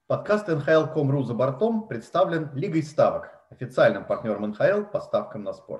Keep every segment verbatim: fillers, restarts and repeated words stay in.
Подкаст эн ха эл точка ком точка ру «За бортом» представлен Лигой ставок, официальным партнером эн ха эл по ставкам на спорт.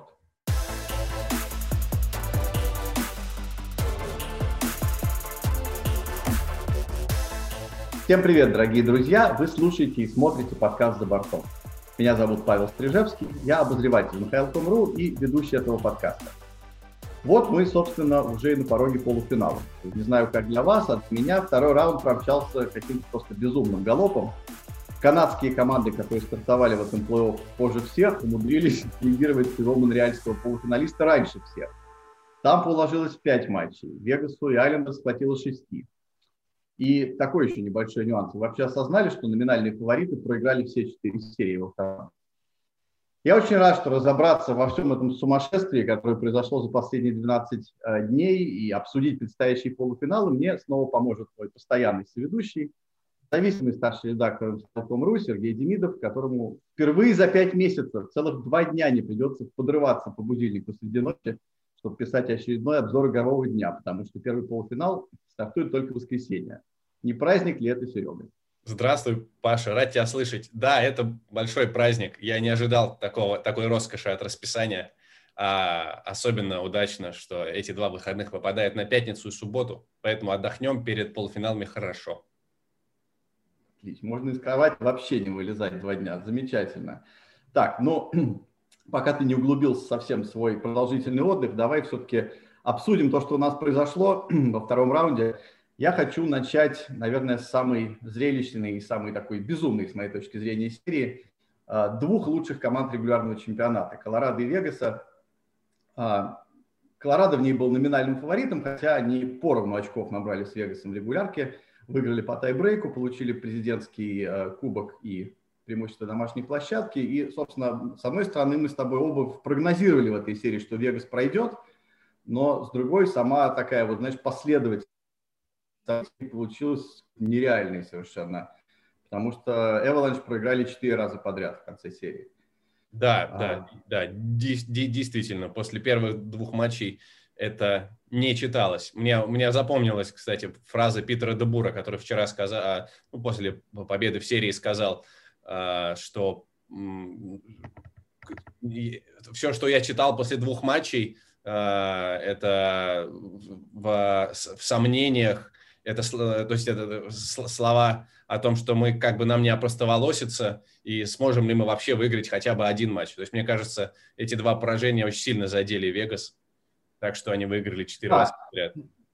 Всем привет, дорогие друзья! Вы слушаете и смотрите подкаст «За бортом». Меня зовут Павел Стрижевский, я обозреватель эн ха эл точка ком точка ру и ведущий этого подкаста. Вот мы, собственно, уже и на пороге полуфинала. Не знаю, как для вас, от меня второй раунд промчался каким-то просто безумным галопом. Канадские команды, которые стартовали в этом плей-офф позже всех, умудрились лидировать своего монреальского полуфиналиста раньше всех. Тампа уложилась в пять матчей, Вегасу и Айлендерс хватило шести. И такой еще небольшой нюанс. Вы вообще осознали, что номинальные фавориты проиграли все четыре серии во втором? Я очень рад, что разобраться во всем этом сумасшествии, которое произошло за последние двенадцать э, дней, и обсудить предстоящие полуфиналы, мне снова поможет мой постоянный соведущий, независимый старший редактор эн ха эл точка ком точка ру Сергей Демидов, которому впервые за пять месяцев, целых два дня не придется подрываться по будильнику среди ночи, чтобы писать очередной обзор игрового дня, потому что первый полуфинал стартует только в воскресенье. Не праздник ли это, Серега? Здравствуй, Паша, рад тебя слышать. Да, это большой праздник. Я не ожидал такого, такой роскоши от расписания. А особенно удачно, что эти два выходных попадают на пятницу и субботу, поэтому отдохнем перед полуфиналами хорошо. Отлично. Можно из кровати вообще не вылезать два дня. Замечательно. Так, ну, пока ты не углубился совсем в свой продолжительный отдых, давай все-таки обсудим то, что у нас произошло во втором раунде. Я хочу начать, наверное, с самой зрелищной и самой такой безумной, с моей точки зрения, серии двух лучших команд регулярного чемпионата – Колорадо и Вегаса. Колорадо в ней был номинальным фаворитом, хотя они поровну очков набрали с Вегасом в регулярке, выиграли по тайбрейку, получили президентский кубок и преимущество домашней площадки. И, собственно, с одной стороны, мы с тобой оба прогнозировали в этой серии, что Вегас пройдет, но с другой, сама такая вот, знаешь, последовательность получилась нереальной совершенно, потому что Avalanche проиграли четыре раза подряд в конце серии. Да, а... да, да, действительно, после первых двух матчей это не читалось. Мне, мне запомнилась, кстати, фраза Питера де Бура, который вчера сказал, ну, после победы в серии сказал, что все, что я читал после двух матчей, это в, в сомнениях. Это, то есть это слова о том, что мы как бы нам не опростоволоситься и сможем ли мы вообще выиграть хотя бы один матч. То есть мне кажется, эти два поражения очень сильно задели Вегас, так что они выиграли четыре да. раза подряд.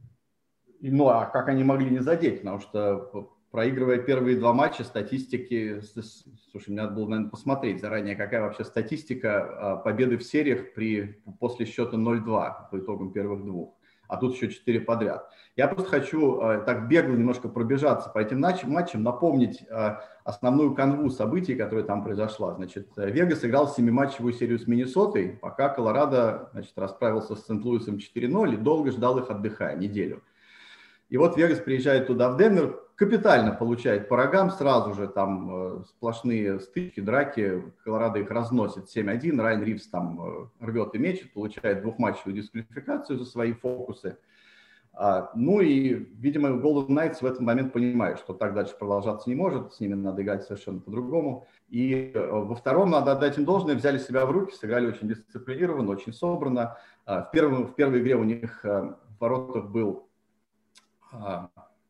Ну а как они могли не задеть? Потому что проигрывая первые два матча, статистики... Слушай, мне надо было, наверное, посмотреть заранее, какая вообще статистика победы в сериях при, после счета ноль-два по итогам первых двух. А тут еще четыре подряд. Я просто хочу э, так бегло немножко пробежаться по этим матчам, напомнить э, основную канву событий, которая там произошла. Значит, Вегас играл семиматчевую серию с Миннесотой, пока Колорадо, значит, расправился с Сент-Луисом четыре ноль и долго ждал их, отдыхая, неделю. И вот Вегас приезжает туда, в Денвер, капитально получает по рогам, сразу же там э, сплошные стычки, драки, Колорадо их разносит семь один, Райан Ривз там э, рвет и мечет, получает двухматчевую дисквалификацию за свои фокусы. А, ну и, видимо, Golden Knights в этот момент понимают, что так дальше продолжаться не может, с ними надо играть совершенно по-другому. И э, во втором, надо отдать им должное, взяли себя в руки, сыграли очень дисциплинированно, очень собрано. А, в, первом, в первой игре у них э, в воротах был... А,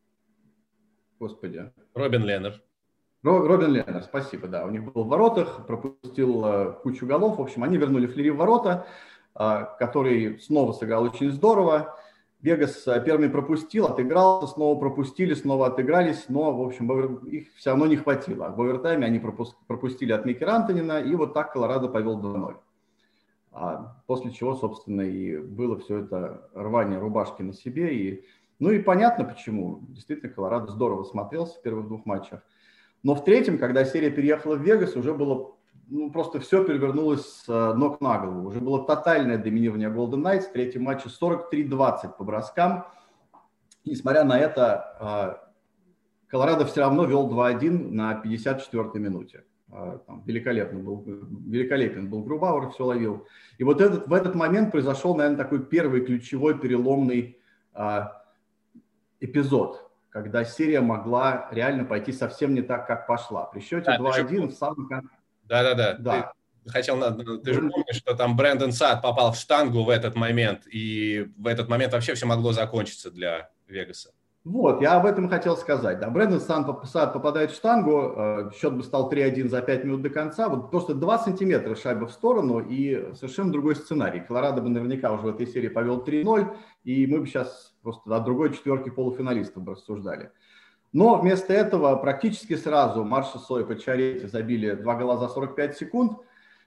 Господи. Робин Лехнер. Робин Лехнер, спасибо, да. У них был в воротах, пропустил uh, кучу голов. В общем, они вернули Флери в ворота, uh, который снова сыграл очень здорово. Вегас uh, первыми пропустил, отыгрался, снова пропустили, снова отыгрались, но, в общем, их все равно не хватило. В овертайме они пропуск- пропустили от Микки Рантонина, и вот так Колорадо повел два ноль. Uh, после чего, собственно, и было все это рвание рубашки на себе. И Ну и понятно почему. Действительно, Колорадо здорово смотрелся в первых двух матчах. Но в третьем, когда серия переехала в Вегас, уже было, ну, просто все перевернулось с ног на голову. Уже было тотальное доминирование Golden Knights. В третьем матче сорок три двадцать по броскам. Несмотря на это, Колорадо все равно вел два один на пятьдесят четвёртой минуте. Там великолепно был, великолепен был Грубауэр, все ловил. И вот этот, в этот момент произошел, наверное, такой первый ключевой переломный эпизод, когда серия могла реально пойти совсем не так, как пошла. При счете Да, два один в самом конце. Да-да-да. Да. Ты хотел, ты же помнишь, что там Брэндон Сад попал в штангу в этот момент, и в этот момент вообще все могло закончиться для Вегаса. Вот, я об этом хотел сказать. Да, Брэндон Сад попадает в штангу, счет бы стал три один за пять минут до конца, вот просто два сантиметра шайба в сторону, и совершенно другой сценарий. Колорадо бы наверняка уже в этой серии повел три ноль, и мы бы сейчас просто о другой четверке полуфиналистов бы рассуждали. Но вместо этого практически сразу Маршал Сой и Пачаретти забили два гола за сорок пять секунд,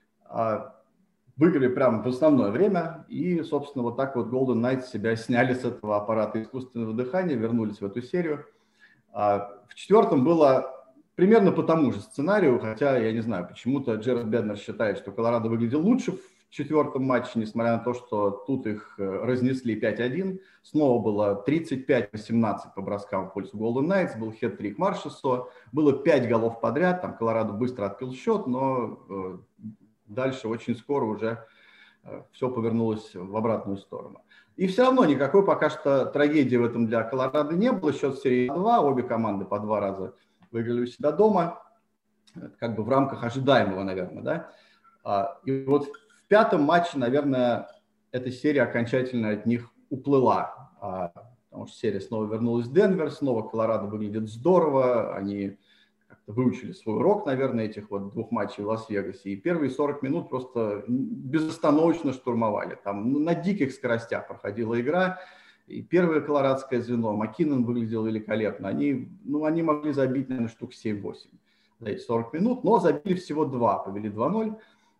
выиграли прямо в основное время, и, собственно, вот так вот Golden Knights себя сняли с этого аппарата искусственного дыхания, вернулись в эту серию. В четвертом было примерно по тому же сценарию, хотя, я не знаю, почему-то Джеред Беднер считает, что Колорадо выглядел лучше в четвертом матче, несмотря на то, что тут их разнесли пять один. Снова было тридцать пять восемнадцать по броскам в пользу Golden Knights, был хет-трик Маршессо, было пять голов подряд, там Колорадо быстро открыл счет, но дальше очень скоро уже все повернулось в обратную сторону. И все равно никакой пока что трагедии в этом для Колорадо не было. Счет в серии два, обе команды по два раза выиграли у себя дома, как бы в рамках ожидаемого, наверное, да. И вот в пятом матче, наверное, эта серия окончательно от них уплыла, потому что серия снова вернулась в Денвер, снова Колорадо выглядит здорово, они выучили свой урок, наверное, этих вот двух матчей в Лас-Вегасе. И первые сорок минут просто безостановочно штурмовали. Там на диких скоростях проходила игра. И первое колорадское звено, Маккинон выглядел великолепно. Они, ну, они могли забить, наверное, штук семь-восемь за эти сорок минут, но забили всего два, повели два ноль,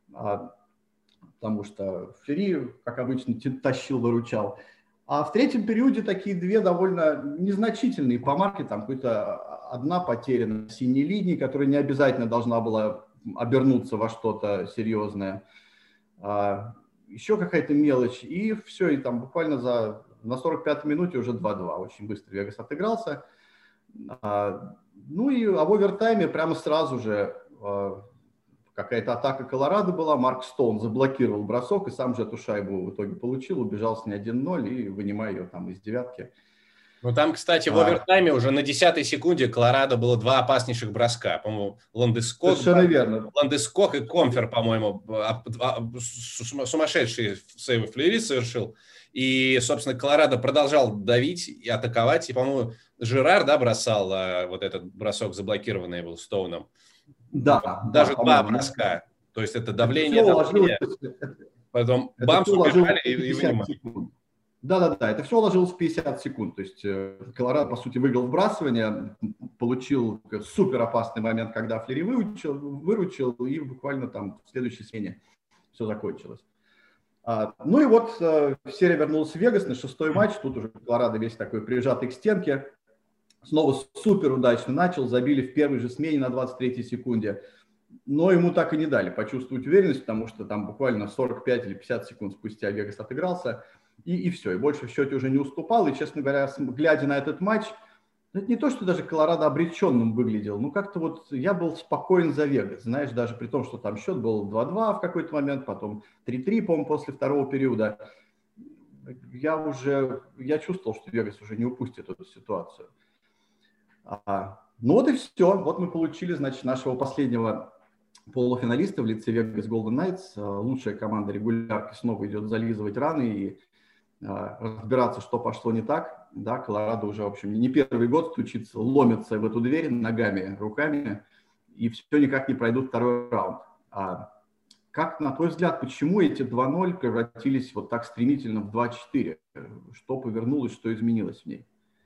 потому что Флери, как обычно, тащил, выручал. А в третьем периоде такие две довольно незначительные по марке, там какой-то одна потеря на синей линии, которая не обязательно должна была обернуться во что-то серьезное. А, еще какая-то мелочь, и все, и там буквально за, на сорок пятой минуте уже два-два. Очень быстро Вегас отыгрался. А, ну и а в овертайме прямо сразу же а, какая-то атака Колорадо была, Марк Стоун заблокировал бросок и сам же эту шайбу в итоге получил, убежал с ней один ноль и вынимая ее там из девятки. Ну там, кстати, в а, овертайме уже на десятой секунде Колорадо было два опаснейших броска. По-моему, Ландескок, совершенно верно. Ландескок и Комфер, по-моему, сумасшедшие сейвы Флери совершил. И, собственно, Колорадо продолжал давить и атаковать. И, по-моему, Жерар, да, бросал вот этот бросок, заблокированный был Стоуном. Да, даже да, два броска. То есть это давление. Это давление. Потом бамс убежали и, и вынимали. Да-да-да, это все уложилось в пятьдесят секунд. То есть Колорадо, по сути, выиграл вбрасывание, получил супер опасный момент, когда Флери выручил, выручил, и буквально там в следующей смене все закончилось. А, ну и вот серия вернулась в Вегас на шестой матч. Тут уже Колорадо весь такой прижатый к стенке. Снова супер удачно начал, забили в первой же смене на двадцать третьей секунде. Но ему так и не дали почувствовать уверенность, потому что там буквально сорок пять или пятьдесят секунд спустя Вегас отыгрался. И, и все, и больше в счете уже не уступал. И, честно говоря, глядя на этот матч, это не то, что даже Колорадо обреченным выглядел. Ну, как-то вот я был спокоен за Вегас. Знаешь, даже при том, что там счет был два-два в какой-то момент, потом три-три, по-моему, после второго периода. Я уже, я чувствовал, что Вегас уже не упустит эту ситуацию. А, ну вот и все. Вот мы получили, значит, нашего последнего полуфиналиста в лице Vegas Golden Knights. Лучшая команда регулярки снова идет зализывать раны и а, разбираться, что пошло не так. Да, Колорадо уже, в общем, не первый год стучится, ломится в эту дверь ногами, руками, и все никак не пройдут второй раунд. А как, на твой взгляд, почему эти два ноль превратились вот так стремительно в два-четыре? Что повернулось, что изменилось в ней?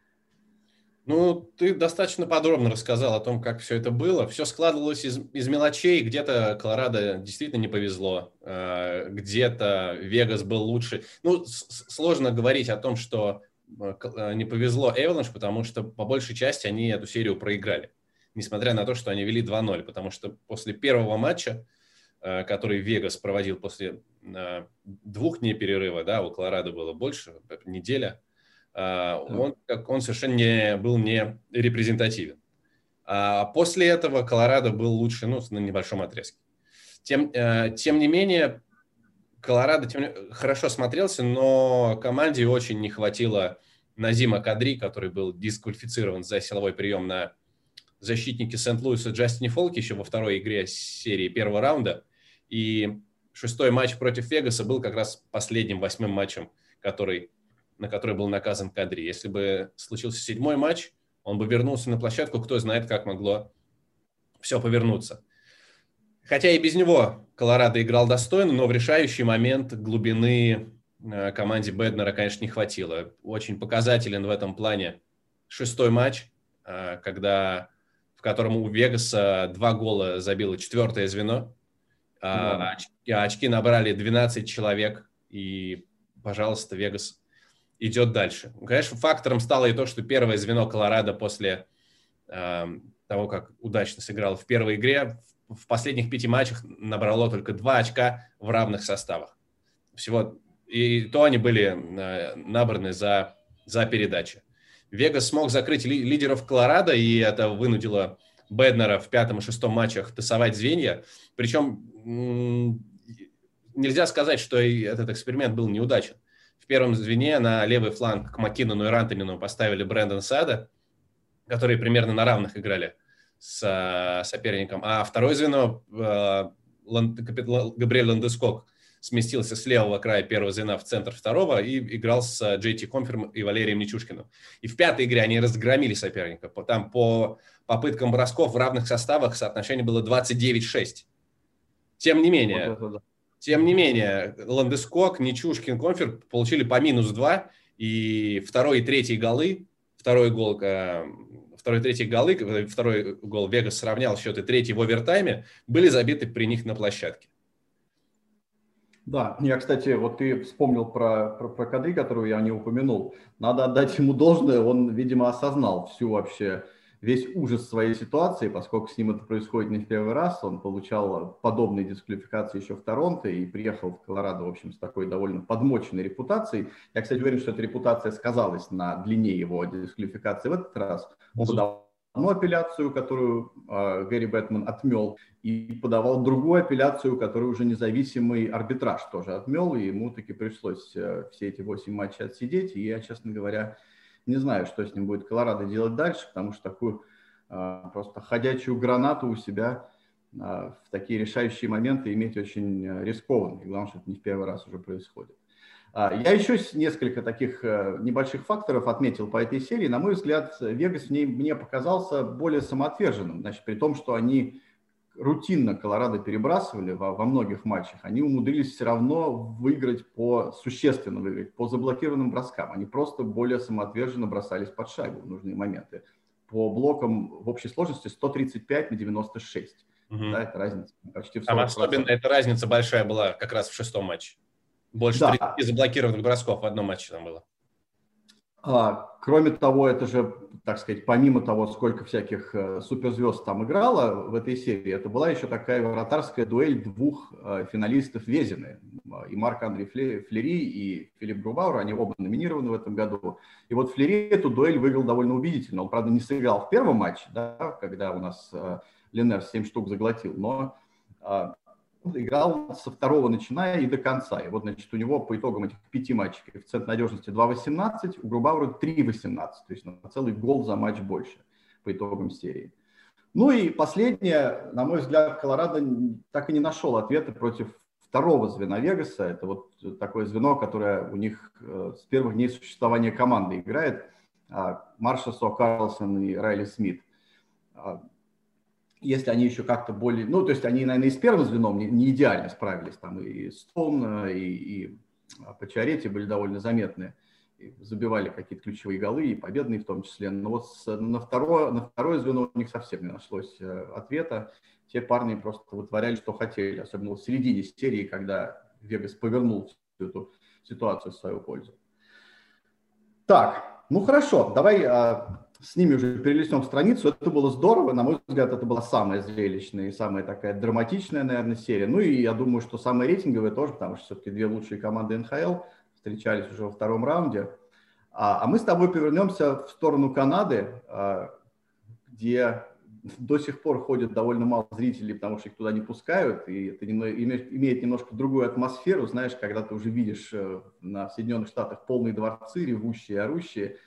Ну, ты достаточно подробно рассказал о том, как все это было. Все складывалось из, из мелочей. Где-то Колорадо действительно не повезло, где-то Вегас был лучше. Ну, сложно говорить о том, что не повезло Эваланш, потому что по большей части они эту серию проиграли, несмотря на то, что они вели два ноль, потому что после первого матча, который Вегас проводил после двух дней перерыва, да, у Колорадо было больше, неделя, Он, он совершенно не, был не репрезентативен. А после этого Колорадо был лучше, ну, на небольшом отрезке. Тем, тем не менее, Колорадо тем, хорошо смотрелся, но команде очень не хватило Назима Кадри, который был дисквалифицирован за силовой прием на защитнике Сент-Луиса Джастине Фолке еще во второй игре серии первого раунда. И шестой матч против Вегаса был как раз последним восьмым матчем, который, на который был наказан Кадри. Если бы случился седьмой матч, он бы вернулся на площадку, кто знает, как могло все повернуться. Хотя и без него Колорадо играл достойно, но в решающий момент глубины команде Бэднера, конечно, не хватило. Очень показателен в этом плане шестой матч, когда, в котором у Вегаса два гола забило четвертое звено, а очки, очки набрали двенадцать человек, и, пожалуйста, Вегас идет дальше. Конечно, фактором стало и то, что первое звено Колорадо после э, того, как удачно сыграл в первой игре, в последних пяти матчах набрало только два очка в равных составах. Всего, и то они были э, набраны за, за передачи. Вегас смог закрыть ли, лидеров Колорадо, и это вынудило Бэднера в пятом и шестом матчах тасовать звенья. Причем м- нельзя сказать, что этот эксперимент был неудачен. В первом звене на левый фланг к Маккинону и Рантонину поставили Брэндон Сада, которые примерно на равных играли с э, соперником. А второе звено э, Ланд, Габриэль Ландескок сместился с левого края первого звена в центр второго и играл с Джей Ти Конфером и Валерием Нечушкиным. И в пятой игре они разгромили соперника. Там по попыткам бросков в равных составах соотношение было двадцать девять шесть. Тем не менее, вот да. тем не менее, Ландескок, Нечушкин, Конфер получили по минус два, и второй и третий голы, второй гол, второй и третий голы, второй гол Вегас сравнял счет, и третий в овертайме, были забиты при них на площадке. Да, я, кстати, вот ты вспомнил про, про, про Кадри, которую я не упомянул. Надо отдать ему должное, он, видимо, осознал всю вообще, весь ужас своей ситуации, поскольку с ним это происходит не в первый раз. Он получал подобные дисквалификации еще в Торонто и приехал в Колорадо, в общем, с такой довольно подмоченной репутацией. Я, кстати, уверен, что эта репутация сказалась на длине его дисквалификации в этот раз. Он подал одну апелляцию, которую э, Гэри Бэтмен отмел, и подавал другую апелляцию, которую уже независимый арбитраж тоже отмел, и ему таки пришлось э, все эти восемь матчей отсидеть. И я, честно говоря, не знаю, что с ним будет Колорадо делать дальше, потому что такую э, просто ходячую гранату у себя э, в такие решающие моменты иметь очень рискованно. И главное, что это не в первый раз уже происходит. Я еще несколько таких небольших факторов отметил по этой серии. На мой взгляд, Вегас в ней мне показался более самоотверженным. Значит, при том, что они рутинно Колорадо перебрасывали во, во многих матчах, они умудрились все равно выиграть по, существенно выиграть по заблокированным броскам. Они просто более самоотверженно бросались под шайбу в нужные моменты. По блокам в общей сложности сто тридцать пять на девяносто шесть. Угу. Да, это разница почти в сорок процентов. Там особенно эта разница большая была как раз в шестом матче. Больше да. тридцати заблокированных бросков в одном матче там было. А, кроме того, это же, так сказать, помимо того, сколько всяких э, суперзвезд там играло в этой серии, это была еще такая вратарская дуэль двух э, финалистов Vezina. И Марк-Андре Флери, и Филипп Грубауэр, они оба номинированы в этом году. И вот Флери эту дуэль выиграл довольно убедительно. Он, правда, не сыграл в первом матче, да, когда у нас э, Ленер семь штук заглотил, но... Э, играл со второго начиная и до конца. И вот, значит, у него по итогам этих пяти матчей коэффициент надежности два восемнадцать, у Грубауэра три восемнадцать, то есть на целый гол за матч больше по итогам серии. Ну и последнее, на мой взгляд, Колорадо так и не нашел ответа против второго звена Вегаса. Это вот такое звено, которое у них с первых дней существования команды играет. Маршал Со Карлсон и Райли Смит. Если они еще как-то более... Ну, то есть они, наверное, и с первым звеном не, не идеально справились. Там и Стоун, и, и Пачаретти были довольно заметны. И забивали какие-то ключевые голы, и победные в том числе. Но вот с, на, второе, на второе звено у них совсем не нашлось ответа. Те парни просто вытворяли, что хотели. Особенно в середине серии, когда Вегас повернул всю эту ситуацию в свою пользу. Так, ну хорошо, давай... С ними уже перелистнем страницу. Это было здорово. На мой взгляд, это была самая зрелищная и самая такая драматичная, наверное, серия. Ну и я думаю, что самая рейтинговая тоже, потому что все-таки две лучшие команды эн ха эл встречались уже во втором раунде. А, а мы с тобой повернемся в сторону Канады, где до сих пор ходят довольно мало зрителей, потому что их туда не пускают. И это имеет немножко другую атмосферу. Знаешь, когда ты уже видишь на Соединенных Штатах полные дворцы, ревущие, орущие.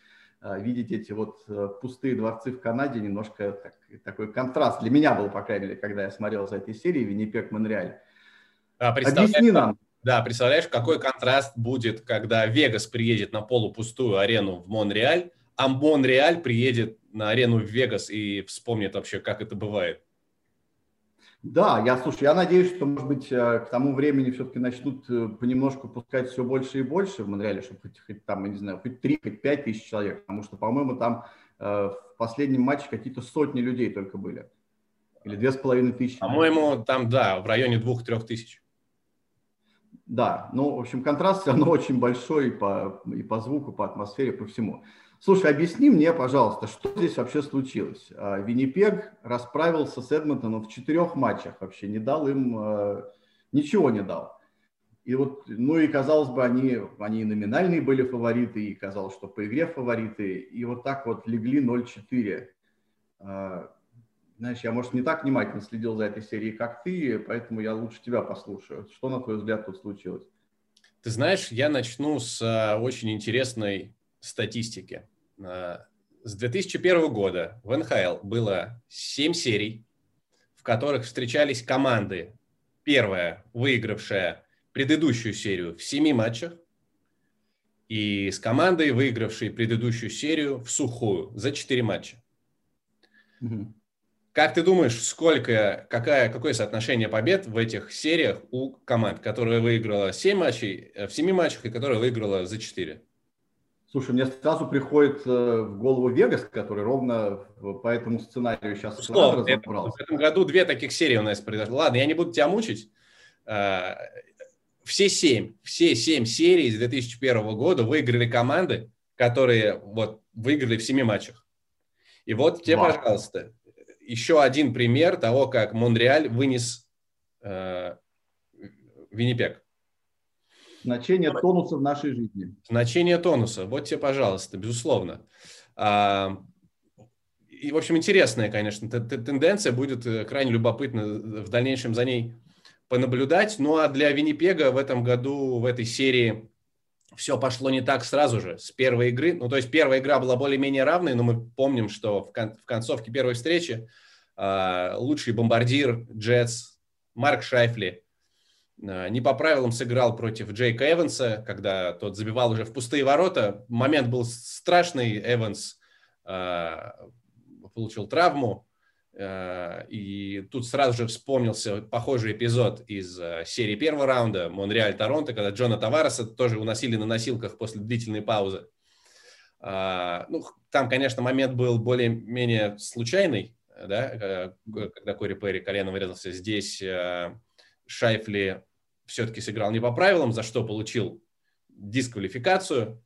видеть эти вот пустые дворцы в Канаде, немножко так, такой контраст для меня был, по крайней мере, когда я смотрел за этой серией «Виннипег, Монреаль». А, Объясни нам. Да, представляешь, какой контраст будет, когда Вегас приедет на полупустую арену в Монреаль, а Монреаль приедет на арену в Вегас и вспомнит вообще, как это бывает. Да, я, слушай, я надеюсь, что, может быть, к тому времени все-таки начнут понемножку пускать все больше и больше в Монреале, чтобы хоть, хоть там, я не знаю, хоть три, хоть пять тысяч человек, потому что, по-моему, там э, в последнем матче какие-то сотни людей только были. Или две с половиной тысячи. По-моему, там, да, в районе двух-трех тысяч. Да, ну, в общем, контраст все равно очень большой и по, и по звуку, по атмосфере, по всему. Слушай, объясни мне, пожалуйста, что здесь вообще случилось? Виннипег расправился с Эдмонтоном в четырех матчах вообще, не дал им, ничего не дал. И вот, ну и казалось бы, они, они номинальные были фавориты, и казалось, что по игре фавориты, и вот так вот легли ноль четыре. Знаешь, я, может, не так внимательно следил за этой серией, как ты, поэтому я лучше тебя послушаю. Что, на твой взгляд, тут случилось? Ты знаешь, я начну с а, очень интересной статистики. А, с две тысячи первого года в эн ха эл было семь серий, в которых встречались команды. Первая, выигравшая предыдущую серию в семи матчах, и с командой, выигравшей предыдущую серию в сухую за четыре матча. Угу. Как ты думаешь, сколько, какая, какое соотношение побед в этих сериях у команд, которая выиграла семь матчей, в семи матчах и которая выиграла за четыре? Слушай, мне сразу приходит в голову Вегас, который ровно по этому сценарию сейчас Условно, разобрался. В этом году две таких серии у нас произошло. Ладно, я не буду тебя мучить. Все семь, все семь серий с две тысячи первого года выиграли команды, которые вот выиграли в семи матчах. И вот тебе, Вау. Пожалуйста, еще один пример того, как Монреаль вынес э, Виннипег. Значение тонуса в нашей жизни. Значение тонуса. Вот тебе, пожалуйста, безусловно. А, и, в общем, интересная, конечно, тенденция. Будет крайне любопытно в дальнейшем за ней понаблюдать. Ну, а для Виннипега в этом году, в этой серии, все пошло не так сразу же, с первой игры. Ну, то есть первая игра была более-менее равной, но мы помним, что в, кон- в концовке первой встречи э, лучший бомбардир Джетс Марк Шайфли э, не по правилам сыграл против Джейка Эванса, когда тот забивал уже в пустые ворота. Момент был страшный, Эванс э, получил травму. И тут сразу же вспомнился похожий эпизод из серии первого раунда Монреаль-Торонто, когда Джона Тавареса тоже уносили на носилках после длительной паузы. Ну, там, конечно, момент был более-менее случайный, да, когда Кори Перри коленом врезался. Здесь Шайфли все-таки сыграл не по правилам, за что получил дисквалификацию.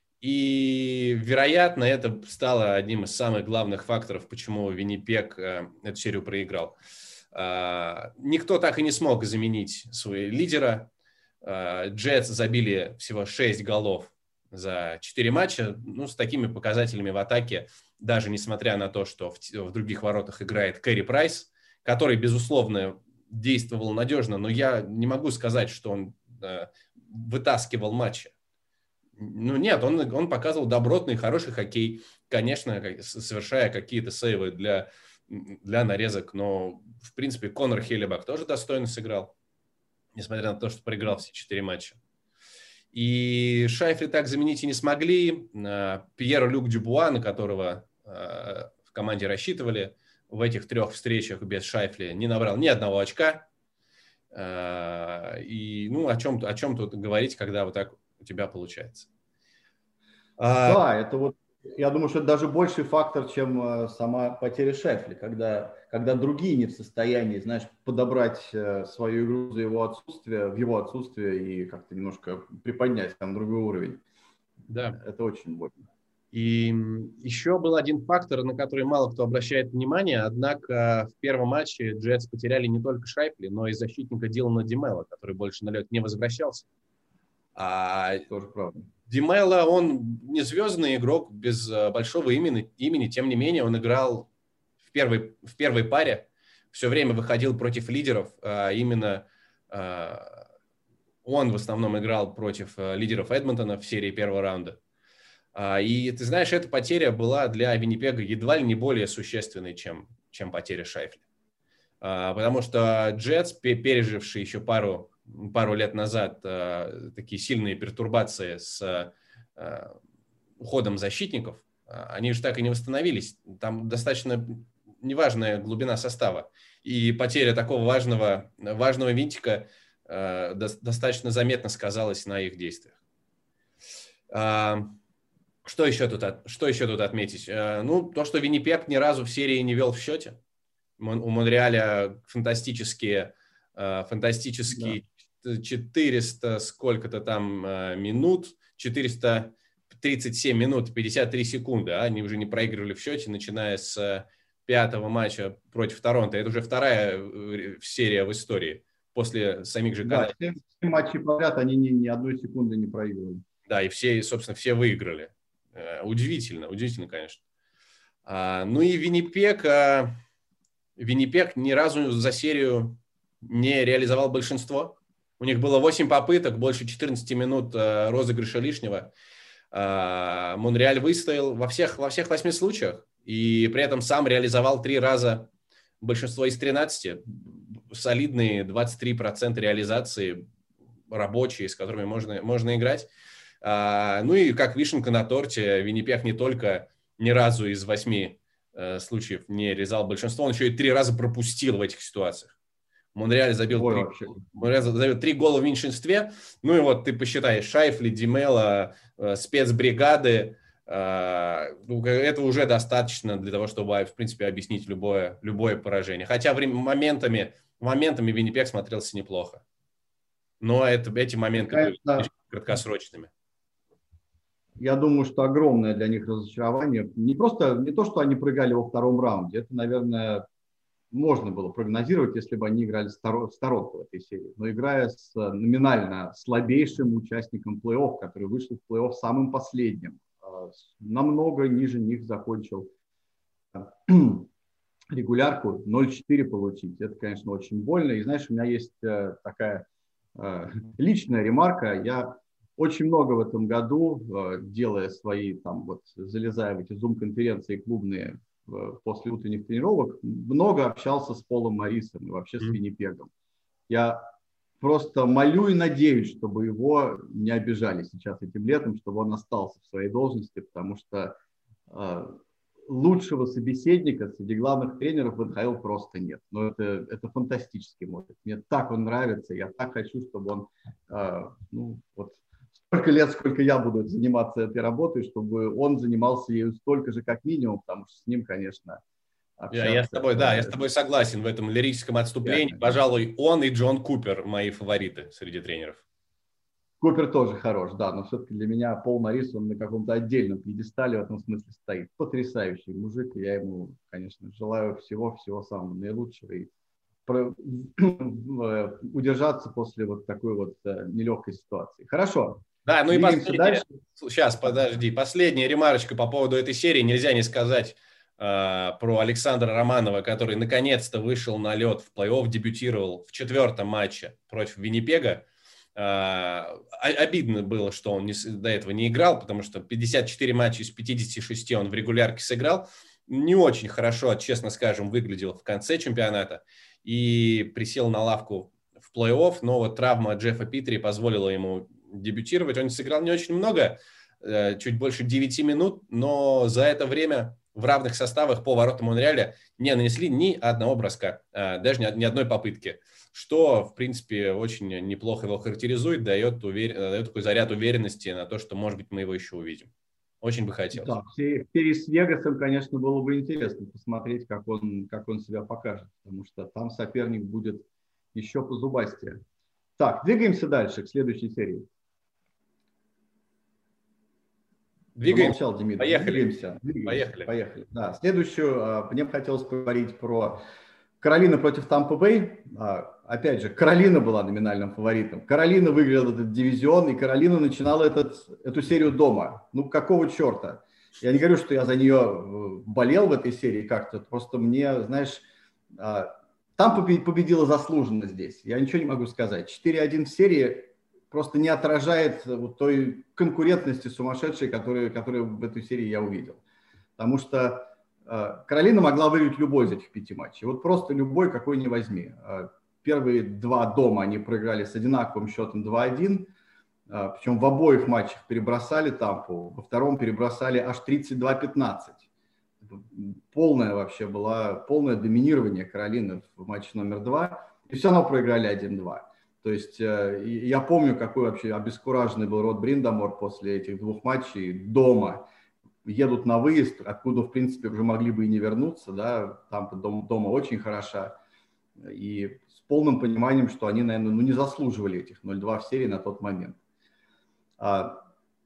И, вероятно, это стало одним из самых главных факторов, почему Виннипег э, эту серию проиграл. Э, никто так и не смог заменить своего лидера. Э, Джетс забили всего шесть голов за четыре матча. Ну, с такими показателями в атаке, даже несмотря на то, что в, в других воротах играет Кэрри Прайс, который, безусловно, действовал надежно, но я не могу сказать, что он э, вытаскивал матчи. Ну нет, он, он показывал добротный, хороший хоккей, конечно, совершая какие-то сейвы для, для нарезок, но, в принципе, Конор Хеллебак тоже достойно сыграл, несмотря на то, что проиграл все четыре матча. И Шайфли так заменить и не смогли. Пьер-Люк Дюбуа, на которого в команде рассчитывали, в этих трех встречах без Шайфли не набрал ни одного очка. И, ну, о чем, о чем тут говорить, когда вот так у тебя получается. Да, а... это вот, я думаю, что это даже больший фактор, чем сама потеря Шайфли, когда, когда другие не в состоянии, знаешь, подобрать свою игру за его отсутствие, в его отсутствие и как-то немножко приподнять там другой уровень. Да. Это очень больно. И еще был один фактор, на который мало кто обращает внимание, однако в первом матче Джетс потеряли не только Шайфли, но и защитника Дилана Димелла, который больше на лед не возвращался. А тоже правда. Димелла, он не звездный игрок без большого имени, имени, тем не менее он играл в первой, в первой паре, все время выходил против лидеров, а именно а, он в основном играл против лидеров Эдмонтона в серии первого раунда. И ты знаешь, эта потеря была для Виннипега едва ли не более существенной, чем, чем потеря Шайфли. Потому что Джетс, переживший еще пару, пару лет назад такие сильные пертурбации с уходом защитников, они же так и не восстановились. Там достаточно неважная глубина состава. И потеря такого важного, важного винтика э, до, достаточно заметно сказалась на их действиях. А, что, еще тут, от, что еще тут отметить? А, ну, то, что Виннипег ни разу в серии не вел в счете. У Монреаля фантастические, э, фантастические да. четыреста сколько-то там э, минут, четыреста тридцать семь минут пятьдесят три секунды. А? Они уже не проигрывали в счете, начиная с пятого матча против Торонто. Это уже вторая серия в истории после самих же канадцев. Да, все матчи подряд они ни, ни одной секунды не проигрывали. Да, и все, собственно, все выиграли. Удивительно, удивительно, конечно. А, ну и Виннипег, а, Виннипег ни разу за серию не реализовал большинство. У них было восемь попыток, больше четырнадцати минут а, розыгрыша лишнего. А, Монреаль выстоял во всех, во всех восьми случаях. И при этом сам реализовал три раза большинство из тринадцати. Солидные двадцать три процента реализации рабочие, с которыми можно, можно играть. А, ну и как вишенка на торте, Виннипег не только ни разу из восьми э, случаев не реализовал большинство, он еще и три раза пропустил в этих ситуациях. Монреаль забил, Ой, три, Монреаль забил три гола в меньшинстве. Ну и вот ты посчитай, Шайфли, Димела, э, спецбригады, это уже достаточно для того, чтобы, в принципе, объяснить любое, любое поражение. Хотя время, моментами, моментами Виннипег смотрелся неплохо. Но это, эти моменты были краткосрочными. Я думаю, что огромное для них разочарование. Не просто, не то, что они проиграли во втором раунде. Это, наверное, можно было прогнозировать, если бы они играли в сторонку в этой серии. Но играя с номинально слабейшим участником плей-офф, который вышел в плей-офф самым последним, намного ниже них закончил регулярку, ноль четыре получить. Это, конечно, очень больно. И знаешь, у меня есть э, такая э, личная ремарка. Я очень много в этом году, э, делая свои, там, вот, залезая в эти зум-конференции клубные э, после утренних тренировок, много общался с Полом Моррисом и вообще с Виннипегом. Я просто молю и надеюсь, чтобы его не обижали сейчас этим летом, чтобы он остался в своей должности, потому что э, лучшего собеседника среди главных тренеров в эн ха эл просто нет. Но это, это фантастический модуль. Мне так он нравится, я так хочу, чтобы он, э, ну, вот столько лет, сколько я буду заниматься этой работой, чтобы он занимался ею столько же, как минимум, потому что с ним, конечно... Я, я с тобой, да, я с тобой согласен в этом лирическом отступлении. Я, Пожалуй, он и Джон Купер мои фавориты среди тренеров. Купер тоже хорош, да, но все-таки для меня Пол Моррис, он на каком-то отдельном пьедестале в этом смысле стоит. Потрясающий мужик, и я ему, конечно, желаю всего-всего самого наилучшего и про... удержаться после вот такой вот нелегкой ситуации. Хорошо. Да, ну и последняя, сейчас, подожди, последняя ремарочка по поводу этой серии. Нельзя не сказать про Александра Романова, который наконец-то вышел на лед в плей-офф, дебютировал в четвертом матче против Виннипега. Обидно было, что он не, до этого не играл, потому что пятьдесят четыре матча из пятидесяти шести он в регулярке сыграл. Не очень хорошо, честно скажем, выглядел в конце чемпионата и присел на лавку в плей-офф, но вот травма Джеффа Питри позволила ему дебютировать. Он сыграл не очень много, чуть больше девяти минут, но за это время в равных составах по воротам Монреаля не нанесли ни одного броска, даже ни одной попытки, что, в принципе, очень неплохо его характеризует, дает, увер... дает такой заряд уверенности на то, что, может быть, мы его еще увидим. Очень бы хотелось. Да, в серии с Вегасом, конечно, было бы интересно посмотреть, как он, как он себя покажет, потому что там соперник будет еще позубастее. Так, двигаемся дальше к следующей серии. Двигаемся. Замолчал, Дмитрий. Поехали. Двигаемся. Двигаемся. Поехали. Поехали. Да. Следующую, мне бы хотелось поговорить про Каролина против Тампа Бэй. Опять же, Каролина была номинальным фаворитом. Каролина выиграла этот дивизион, и Каролина начинала этот, эту серию дома. Ну, какого черта? Я не говорю, что я за нее болел в этой серии как-то, просто мне, знаешь, Тампа победила заслуженно здесь. Я ничего не могу сказать. четыре один в серии просто не отражает вот той конкурентности сумасшедшей, которую, которую в этой серии я увидел. Потому что э, Каролина могла выиграть любой из этих пяти матчей. Вот просто любой, какой ни возьми. Э, первые два дома они проиграли с одинаковым счетом два-один. Э, причем в обоих матчах перебросали Тампу. Во втором перебросали аж тридцать два пятнадцать. Полное вообще было, полное доминирование Каролины в матче номер два. И все равно проиграли один-два. То есть э, я помню, какой вообще обескураженный был Род Бриндамор после этих двух матчей дома. Едут на выезд, откуда, в принципе, уже могли бы и не вернуться. Да? Там дом, дома очень хороша. И с полным пониманием, что они, наверное, ну, не заслуживали этих ноль-два в серии на тот момент. А,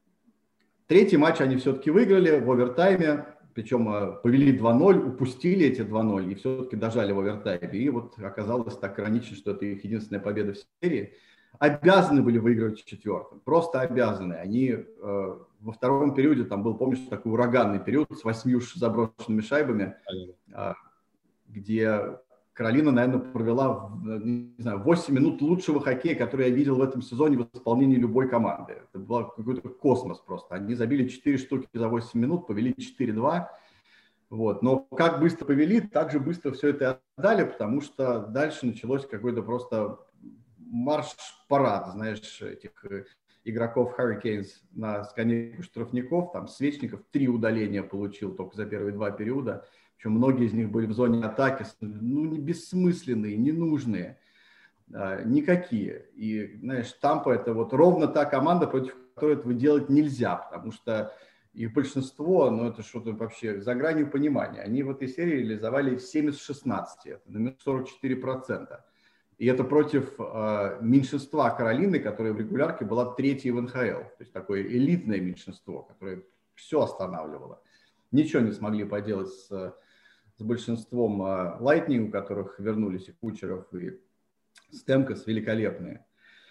третий матч они все-таки выиграли в овертайме. Причем повели два-ноль, упустили эти два-ноль и все-таки дожали в овертайме. И вот оказалось так иронично, что это их единственная победа в серии. Обязаны были выигрывать в четвертом, просто обязаны. Они э, во втором периоде, там был, помнишь, такой ураганный период с восьмью заброшенными шайбами, э, где Каролина, наверное, провела, не знаю, восемь минут лучшего хоккея, который я видел в этом сезоне в исполнении любой команды. Это был какой-то космос просто. Они забили четыре штуки за восемь минут, повели четыре-два. Вот. Но как быстро повели, так же быстро все это отдали, потому что дальше началось какой-то просто марш-парад, знаешь, этих игроков Hurricanes на скамейку штрафников. Там Свечников три удаления получил только за первые два периода. Причем многие из них были в зоне атаки, ну, не бессмысленные, ненужные, а, никакие. И, знаешь, Тампа – это вот ровно та команда, против которой этого делать нельзя, потому что их большинство, ну, это что-то вообще за гранью понимания. Они в этой серии реализовали семь из шестнадцати, это на минус сорок четыре процента. И это против э, меньшинства Каролины, которая в регулярке была третьей в эн ха эл. То есть такое элитное меньшинство, которое все останавливало. Ничего не смогли поделать с, с большинством э, Lightning, у которых вернулись и Кучеров, и Стемкос великолепные.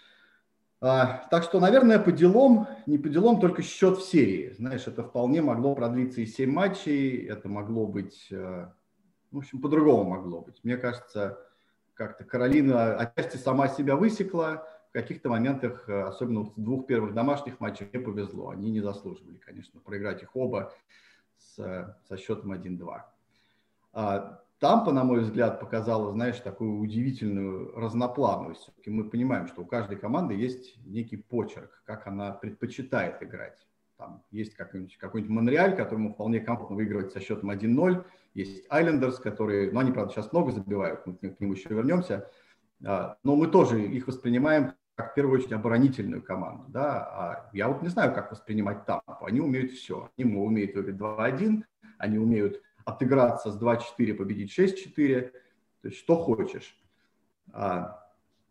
А, так что, наверное, по делам, не по делам, только счет в серии. Знаешь, это вполне могло продлиться и семь матчей, это могло быть, э, в общем, по-другому могло быть. Мне кажется, как-то Каролина отчасти сама себя высекла, в каких-то моментах, особенно в двух первых домашних матчах, не повезло. Они не заслуживали, конечно, проиграть их оба с, со счетом один-два. А Тампа, на мой взгляд, показала, знаешь, такую удивительную разноплановость. Все-таки мы понимаем, что у каждой команды есть некий почерк, как она предпочитает играть. Там есть какой-нибудь, какой-нибудь Монреаль, которому вполне комфортно выигрывать со счетом один-ноль. Есть Айлендерс, которые, ну, они, правда, сейчас много забивают, мы к нему еще вернемся. Но мы тоже их воспринимаем как, в первую очередь, оборонительную команду. Да? А я вот не знаю, как воспринимать Тампу. Они умеют все. Они умеют выиграть два-один, они умеют отыграться с два-четыре, победить шесть-четыре. То есть что хочешь. А...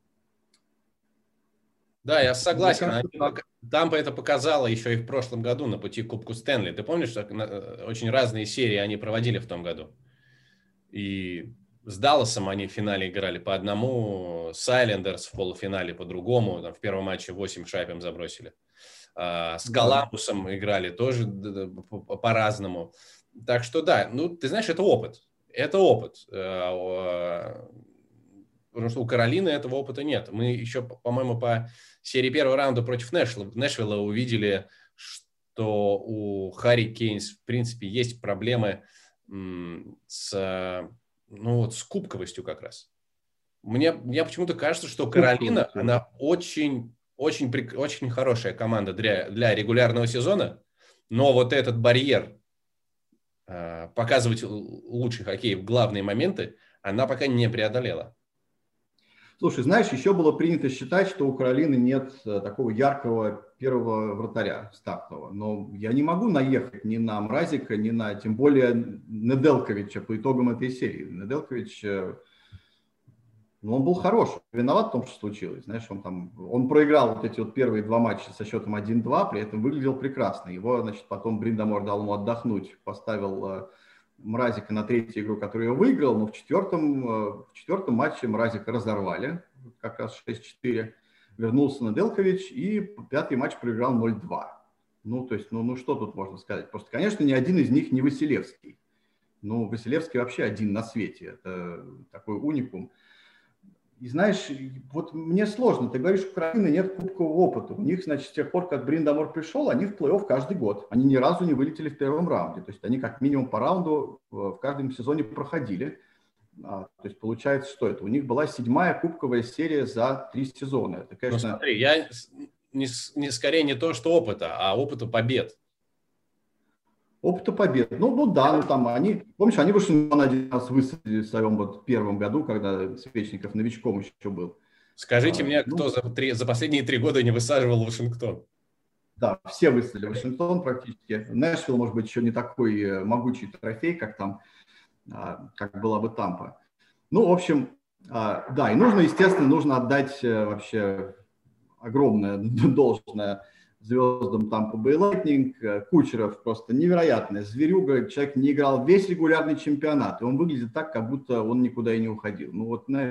Да, я согласен. Кажется, Тампа это показала еще и в прошлом году на пути к Кубку Стэнли. Ты помнишь, что очень разные серии они проводили в том году? И с Далласом они в финале играли по одному, с Айлендерс в полуфинале по другому. Там в первом матче восемь шайб им забросили. А, с Коламбусом да. играли тоже по-разному. Так что да, ну ты знаешь, это опыт. Это опыт. Потому что у Каролины этого опыта нет. Мы еще, по-моему, по серии первого раунда против Нэшвилла, Нэшвилла увидели, что у Hurricanes, в принципе, есть проблемы с, ну, вот, с кубковостью как раз. Мне, мне почему-то кажется, что Каролина, она очень, очень, очень хорошая команда для, для регулярного сезона, но вот этот барьер показывать лучший хоккей в главные моменты, она пока не преодолела. Слушай, знаешь, еще было принято считать, что у Каролины нет такого яркого первого вратаря стартового. Но я не могу наехать ни на Мразика, ни на, тем более, Неделковича по итогам этой серии. Неделкович, ну, он был хорош, виноват в том, что случилось. Знаешь, он там, он проиграл вот эти вот первые два матча со счетом один-два, при этом выглядел прекрасно. Его, значит, потом Бриндамор дал ему отдохнуть, поставил Мразика на третью игру, которую я выиграл, но в четвертом, в четвертом матче Мразика разорвали, как раз шесть-четыре. Вернулся Неделкович и пятый матч проиграл ноль-два. Ну, то есть, ну, ну что тут можно сказать? Просто, конечно, ни один из них не Василевский. Ну, Василевский вообще один на свете. Это такой уникум. И знаешь, вот мне сложно. Ты говоришь, у Украины нет кубкового опыта. У них, значит, с тех пор, как Бриндамор пришел, они в плей-офф каждый год. Они ни разу не вылетели в первом раунде. То есть они как минимум по раунду в каждом сезоне проходили. А, то есть получается, что это? У них была седьмая кубковая серия за три сезона. Это, конечно... Ну смотри, я не, не скорее не то, что опыта, а опыта побед. Опыта побед. Ну, ну да, ну там они, помнишь, они Вашингтон один раз высадили в своем вот первом году, когда Свечников новичком еще был. Скажите а, мне, ну, кто за, три, за последние три года не высаживал Вашингтон? Да, все высадили Вашингтон практически. Нэшвилл, может быть, еще не такой могучий трофей, как там, а, как была бы Тампа. Ну, в общем, а, да, и нужно, естественно, нужно отдать вообще огромное должное звездам Tampa Bay Lightning. Кучеров просто невероятная зверюга. Человек не играл весь регулярный чемпионат, и он выглядит так, как будто он никуда и не уходил. Ну вот, знаешь,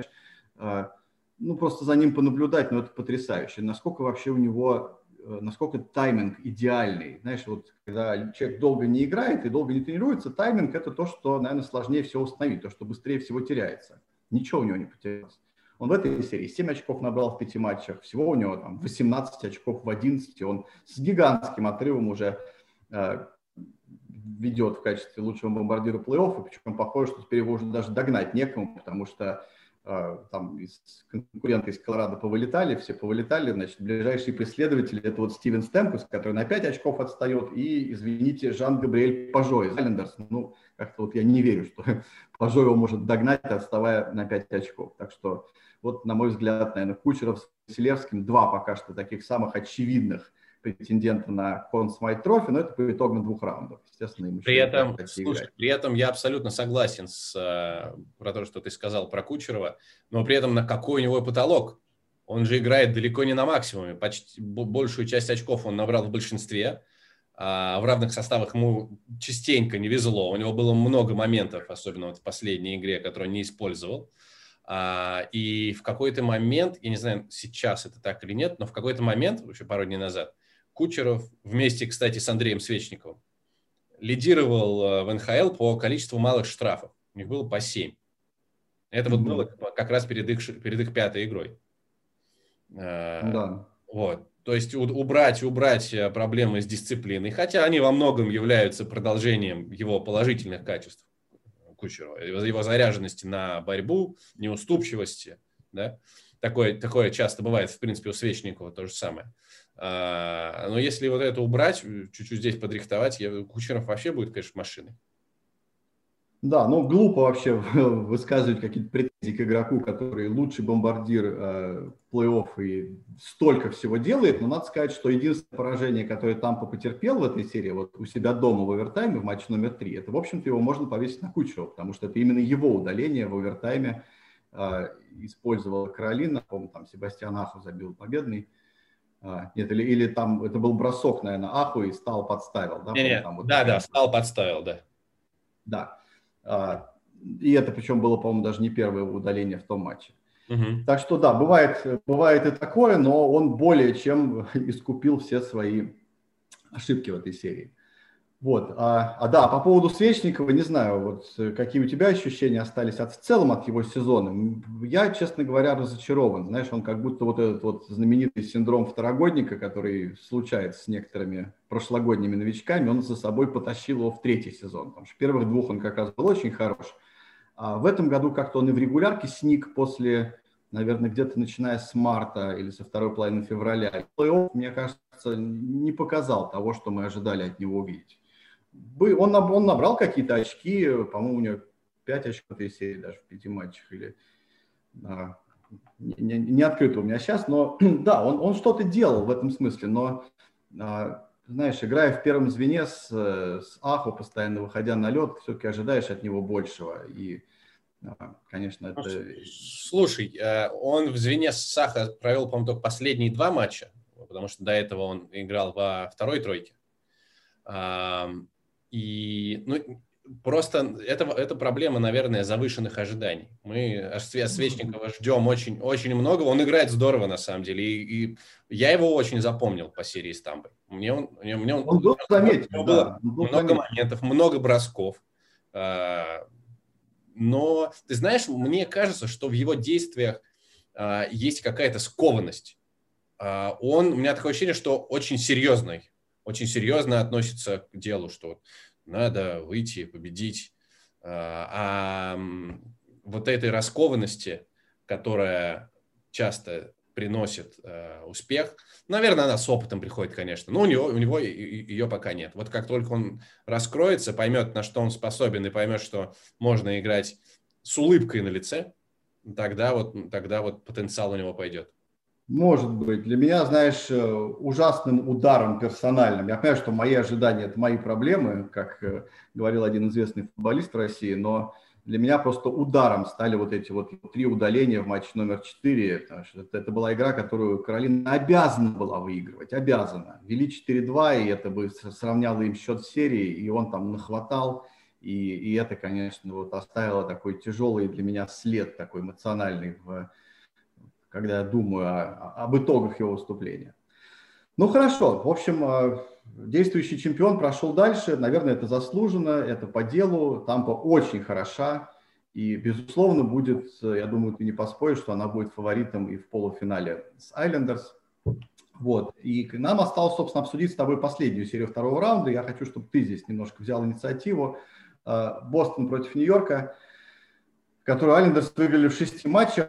ну просто за ним понаблюдать, ну это потрясающе. Насколько вообще у него, насколько тайминг идеальный. Знаешь, вот когда человек долго не играет и долго не тренируется, тайминг – это то, что, наверное, сложнее всего установить, то, что быстрее всего теряется. Ничего у него не потерялось. Он в этой серии семь очков набрал в пяти матчах, всего у него там восемнадцать очков в одиннадцати, он с гигантским отрывом уже э, ведет в качестве лучшего бомбардира плей-оффа, причем похоже, что теперь его уже даже догнать некому, потому что э, там из, конкуренты из Колорадо повылетали, все повылетали, значит, ближайшие преследователи это вот Стивен Стэмпус, который на пять очков отстает, и, извините, Жан-Габриэль Пажо из Айлендерс. Ну, как-то вот я не верю, что Пажо его может догнать, отставая на пять очков, так что вот, на мой взгляд, наверное, Кучеров с Василевским два пока что таких самых очевидных претендента на Conn Smythe Trophy, но это по итогам двух раундов. Естественно, им при еще этом, слушай, при этом я абсолютно согласен с э, про то, что ты сказал про Кучерова, но при этом на какой у него потолок? Он же играет далеко не на максимуме. Почти большую часть очков он набрал в большинстве. А в равных составах ему частенько не везло. У него было много моментов, особенно вот в последней игре, которые он не использовал. А, и в какой-то момент, я не знаю, сейчас это так или нет, но в какой-то момент, еще пару дней назад, Кучеров вместе, кстати, с Андреем Свечниковым лидировал в эн ха эл по количеству малых штрафов. У них было по семь. Это вот было как раз перед их, перед их пятой игрой. Да. Вот. То есть убрать, убрать проблемы с дисциплиной, хотя они во многом являются продолжением его положительных качеств. Кучерова, его заряженности на борьбу, неуступчивости, да, такое, такое часто бывает, в принципе, у Свечникова то же самое. А, но если вот это убрать, чуть-чуть здесь подрихтовать, я, Кучеров вообще будет, конечно, машиной. Да, ну глупо вообще высказывать какие-то претензии к игроку, который лучший бомбардир э, плей-офф и столько всего делает, но надо сказать, что единственное поражение, которое Тампа потерпел в этой серии, вот у себя дома в овертайме в матче номер три, это, в общем-то, его можно повесить на Кучерова, потому что это именно его удаление в овертайме э, использовала Каролина, по-моему, там Себастьян Аху забил победный. А, нет, или, или там это был бросок, наверное, Аху и Стал подставил. Да, не, не, там вот да, такая... да, Стал подставил, да. Да. И это, причем, было, по-моему, даже не первое удаление в том матче. Угу. Так что, да, бывает, бывает и такое, но он более чем искупил все свои ошибки в этой серии. Вот. А, а да, по поводу Свечникова, не знаю, вот какие у тебя ощущения остались от, в целом от его сезона. Я, честно говоря, разочарован. Знаешь, он как будто вот этот вот знаменитый синдром второгодника, который случается с некоторыми прошлогодними новичками, он за собой потащил его в третий сезон. Потому что в первых двух он как раз был очень хорош. А в этом году как-то он и в регулярке сник после, наверное, где-то начиная с марта или со второй половины февраля. Плей-офф, мне кажется, не показал того, что мы ожидали от него увидеть. Он, он набрал какие-то очки, по-моему, у него пять очков в этой серии, даже в пяти матчах. Или, а, не, не открыто у меня сейчас, но да, он, он что-то делал в этом смысле, но, а, знаешь, играя в первом звене с, с Аху, постоянно выходя на лед, все-таки ожидаешь от него большего. И, а, конечно, это... Слушай, он в звене с Саха провел, по-моему, только последние два матча, потому что до этого он играл во второй тройке. И ну, просто это, это проблема, наверное, завышенных ожиданий. Мы от Свечникова ждем очень, очень много. Он играет здорово, на самом деле. И, и я его очень запомнил по серии с Тампой. Мне он, мне, мне он, он был заметен, у него да, было был много заметен. моментов, много бросков. Но, ты знаешь, мне кажется, что в его действиях есть какая-то скованность. Он, у меня такое ощущение, что очень серьезный, очень серьезно относится к делу, что надо выйти, победить. А вот этой раскованности, которая часто приносит э, успех. Наверное, она с опытом приходит, конечно, но у него, у него ее пока нет. Вот как только он раскроется, поймет, на что он способен, и поймет, что можно играть с улыбкой на лице, тогда вот, тогда вот потенциал у него пойдет. Может быть. Для меня, знаешь, ужасным ударом персональным. Я понимаю, что мои ожидания – это мои проблемы, как говорил один известный футболист России, но для меня просто ударом стали вот эти вот три удаления в матче номер четыре. Это, это была игра, которую Каролина обязана была выигрывать, обязана. Вели четыре-два, и это бы сравняло им счет серии, и он там нахватал. И, и это, конечно, вот оставило такой тяжелый для меня след, такой эмоциональный, в, когда я думаю о, об итогах его выступления. Ну хорошо, в общем, действующий чемпион прошел дальше, наверное, это заслуженно, это по делу, Тампа очень хороша, и, безусловно, будет, я думаю, ты не поспоришь, что она будет фаворитом и в полуфинале с Айлендерс. Вот, и нам осталось, собственно, обсудить с тобой последнюю серию второго раунда, я хочу, чтобы ты здесь немножко взял инициативу. Бостон против Нью-Йорка, которую Айлендерс выиграли в шести матчах.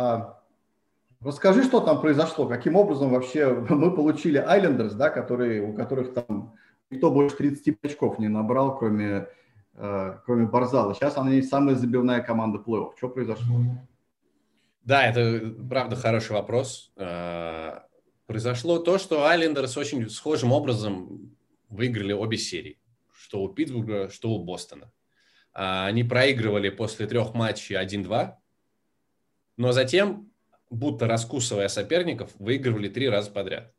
Расскажи, что там произошло, каким образом вообще мы получили Айлендерс, да, которые, у которых там никто больше тридцати очков не набрал, кроме, э, кроме Барзала. Сейчас они самая забивная команда плей-офф. Что произошло? Да, это правда хороший вопрос. Произошло то, что Айлендерс очень схожим образом выиграли обе серии. Что у Питтсбурга, что у Бостона. Они проигрывали после трех матчей один-два, но затем, будто раскусывая соперников, выигрывали три раза подряд.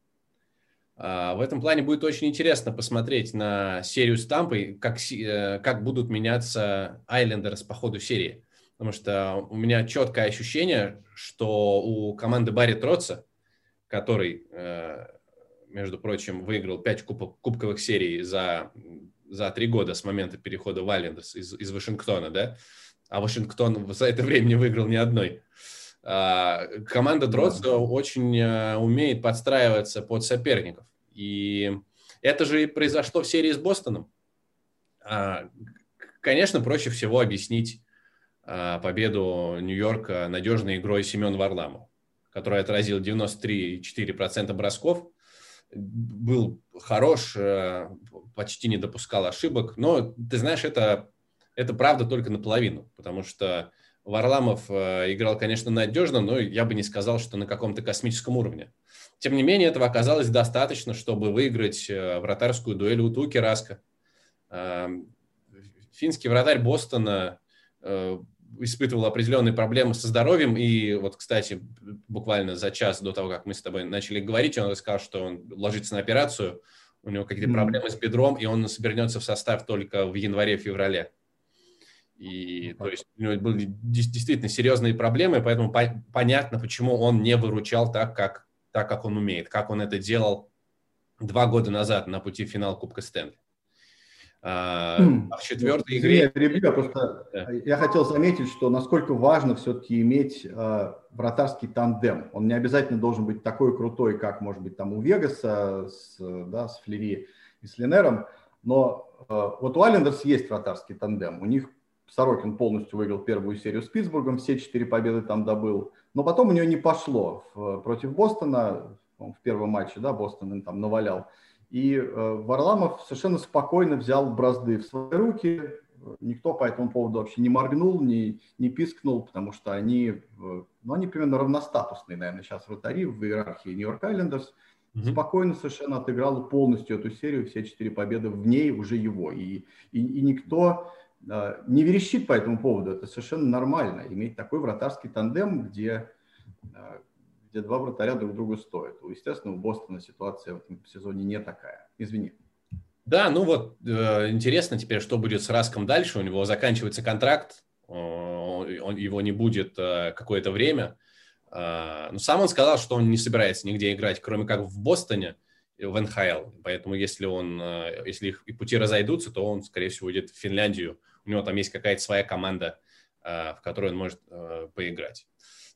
В этом плане будет очень интересно посмотреть на серию с Тампой, как, как будут меняться Айлендерс по ходу серии. Потому что у меня четкое ощущение, что у команды Барри Тротса, который, между прочим, выиграл пять кубок, кубковых серий за, за три года с момента перехода в Айлендерс из, из Вашингтона, да? А Вашингтон за это время не выиграл ни одной. Команда Тротса да. очень умеет подстраиваться под соперников. И это же и произошло в серии с Бостоном. Конечно, проще всего объяснить победу Нью-Йорка надежной игрой Семена Варламова, который отразил девяносто три целых четыре десятых процента бросков, был хорош, почти не допускал ошибок, но, ты знаешь, это, это правда только наполовину, потому что Варламов играл, конечно, надежно, но я бы не сказал, что на каком-то космическом уровне. Тем не менее, этого оказалось достаточно, чтобы выиграть вратарскую дуэль у Туукки Раска. Финский вратарь Бостона испытывал определенные проблемы со здоровьем, и вот, кстати, буквально за час до того, как мы с тобой начали говорить, он сказал, что он ложится на операцию, у него какие-то mm-hmm. проблемы с бедром, и он вернется в состав только в январе-феврале. И, то есть, у него были действительно серьезные проблемы, поэтому по- понятно, почему он не выручал так как, так, как он умеет, как он это делал два года назад на пути в финал Кубка Стэнли. А в четвертой ну, игре... Извини, перебью, я просто да. я хотел заметить, что насколько важно все-таки иметь э, вратарский тандем. Он не обязательно должен быть такой крутой, как, может быть, там у Вегаса, с, да, с Флери и с Линером, но э, вот у Айлендерс есть вратарский тандем. У них Сорокин полностью выиграл первую серию с Питтсбургом, все четыре победы там добыл, но потом у него не пошло в, против Бостона, в первом матче, да, Бостон им там навалял. И э, Варламов совершенно спокойно взял бразды в свои руки. Никто по этому поводу вообще не моргнул, не, не пискнул, потому что они, ну, они примерно равностатусные, наверное, сейчас вратари в иерархии Нью-Йорк Айлендерс. Mm-hmm. Спокойно совершенно отыграл полностью эту серию, все четыре победы в ней уже его. И, и, и никто э, не верещит по этому поводу. Это совершенно нормально, иметь такой вратарский тандем, где... Э, где два вратаря друг другу стоят. Естественно, у Бостона ситуация в этом сезоне не такая. Извини. Да, ну вот э, интересно теперь, что будет с Раском дальше. У него заканчивается контракт, э, он, его не будет э, какое-то время. Э, но сам он сказал, что он не собирается нигде играть, кроме как в Бостоне, в эн ха эл. Поэтому если, он, э, если их пути разойдутся, то он, скорее всего, уйдет в Финляндию. У него там есть какая-то своя команда, э, в которой он может э, поиграть.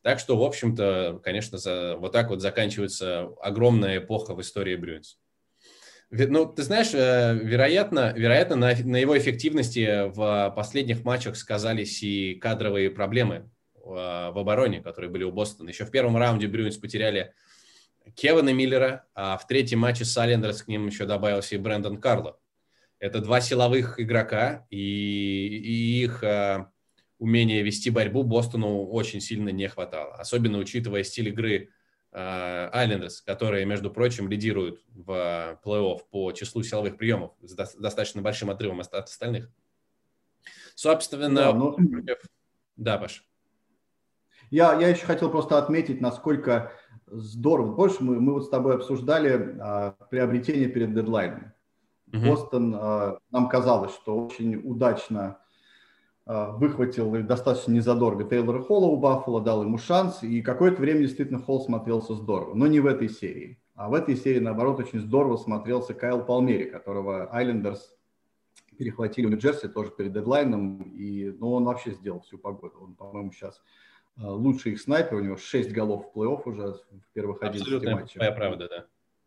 Так что, в общем-то, конечно, за, вот так вот заканчивается огромная эпоха в истории Брюинс. Ну, ты знаешь, вероятно, вероятно на, на его эффективности в последних матчах сказались и кадровые проблемы в, в обороне, которые были у Бостона. Еще в первом раунде Брюинс потеряли Кевина Миллера, а в третьем матче с Айлендерс к ним еще добавился и Брэндон Карло. Это два силовых игрока, и, и их а, умение вести борьбу Бостону очень сильно не хватало. Особенно учитывая стиль игры Айлендерс, которые, между прочим, лидируют в плей-офф по числу силовых приемов с достаточно большим отрывом от остальных. Собственно, да, но... да, Паш. Я, я еще хотел просто отметить, насколько здорово. Помнишь, мы, мы вот с тобой обсуждали а, приобретение перед дедлайном. Uh-huh. Бостон, а, нам казалось, что очень удачно а, выхватил достаточно незадорого Тейлора Холла у Баффало, дал ему шанс, и какое-то время действительно Холл смотрелся здорово, но не в этой серии. А в этой серии, наоборот, очень здорово смотрелся Кайл Палмери, которого Айлендерс перехватили в Нью-Джерси тоже перед дедлайном, и ну, он вообще сделал всю погоду. Он, по-моему, сейчас лучший их снайпер, у него шесть голов в плей-офф уже в первых одиннадцати матчах. Абсолютно правда, да.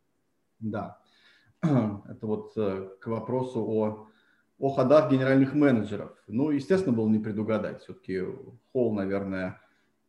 Да. Это вот к вопросу о, о ходах генеральных менеджеров. Ну, естественно, было не предугадать. Все-таки Холл, наверное,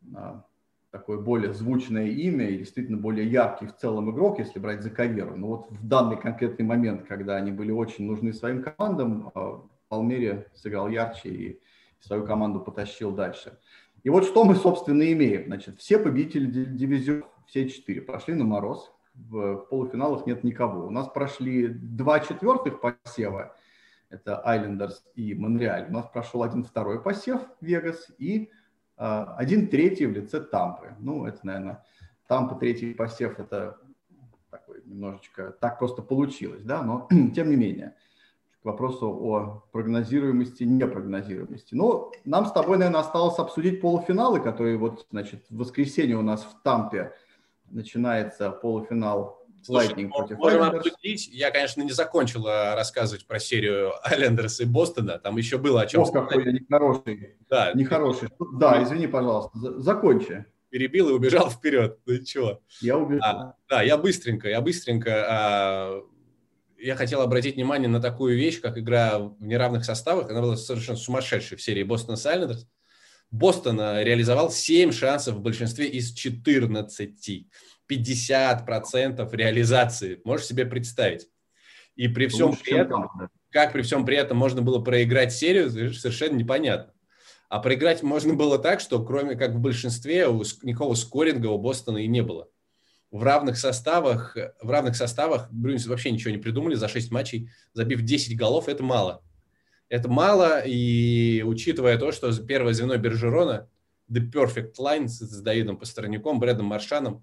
такое более звучное имя и действительно более яркий в целом игрок, если брать за карьеру. Но вот в данный конкретный момент, когда они были очень нужны своим командам, Палмери сыграл ярче и свою команду потащил дальше. И вот что мы, собственно, имеем. Значит, все победители дивизиона, все четыре, прошли на мороз. В полуфиналах нет никого. У нас прошли два четвертых посева. Это Айлендерс и Монреаль. У нас прошел один второй посев, Вегас, и э, один третий в лице Тампы. Ну, это, наверное, Тампа третий посев, это такой немножечко, так просто получилось, да, но тем не менее. К вопросу о прогнозируемости, непрогнозируемости. Но нам с тобой, наверное, осталось обсудить полуфиналы, которые вот, значит, в воскресенье у нас в Тампе начинается полуфинал Lightning против Islanders. Обсудить. Я, конечно, не закончил рассказывать про серию Islanders и Бостона. Там еще было о чем О, сказать. Какой я нехороший. Да, нехороший. Ты... Да, извини, пожалуйста. Закончи. Перебил и убежал вперед. Ну чего? Я убежал. А, да, я быстренько, я быстренько... А... Я хотел обратить внимание на такую вещь, как игра в неравных составах. Она была совершенно сумасшедшей в серии Бостона с Айлендерс. Бостон реализовал семь шансов в большинстве из четырнадцати. пятьдесят процентов реализации. Можешь себе представить? И при всем Лучше, при этом, там, да. как при всем при этом можно было проиграть серию, совершенно непонятно. А проиграть можно было так, что кроме как в большинстве никакого скоринга у Бостона и не было. В равных составах, в равных составах Брюинс вообще ничего не придумали за шесть матчей, забив десять голов, это мало. Это мало, и учитывая то, что первое звено Бержерона, The Perfect Line с Давидом Пастерняком, Брэдом Маршаном,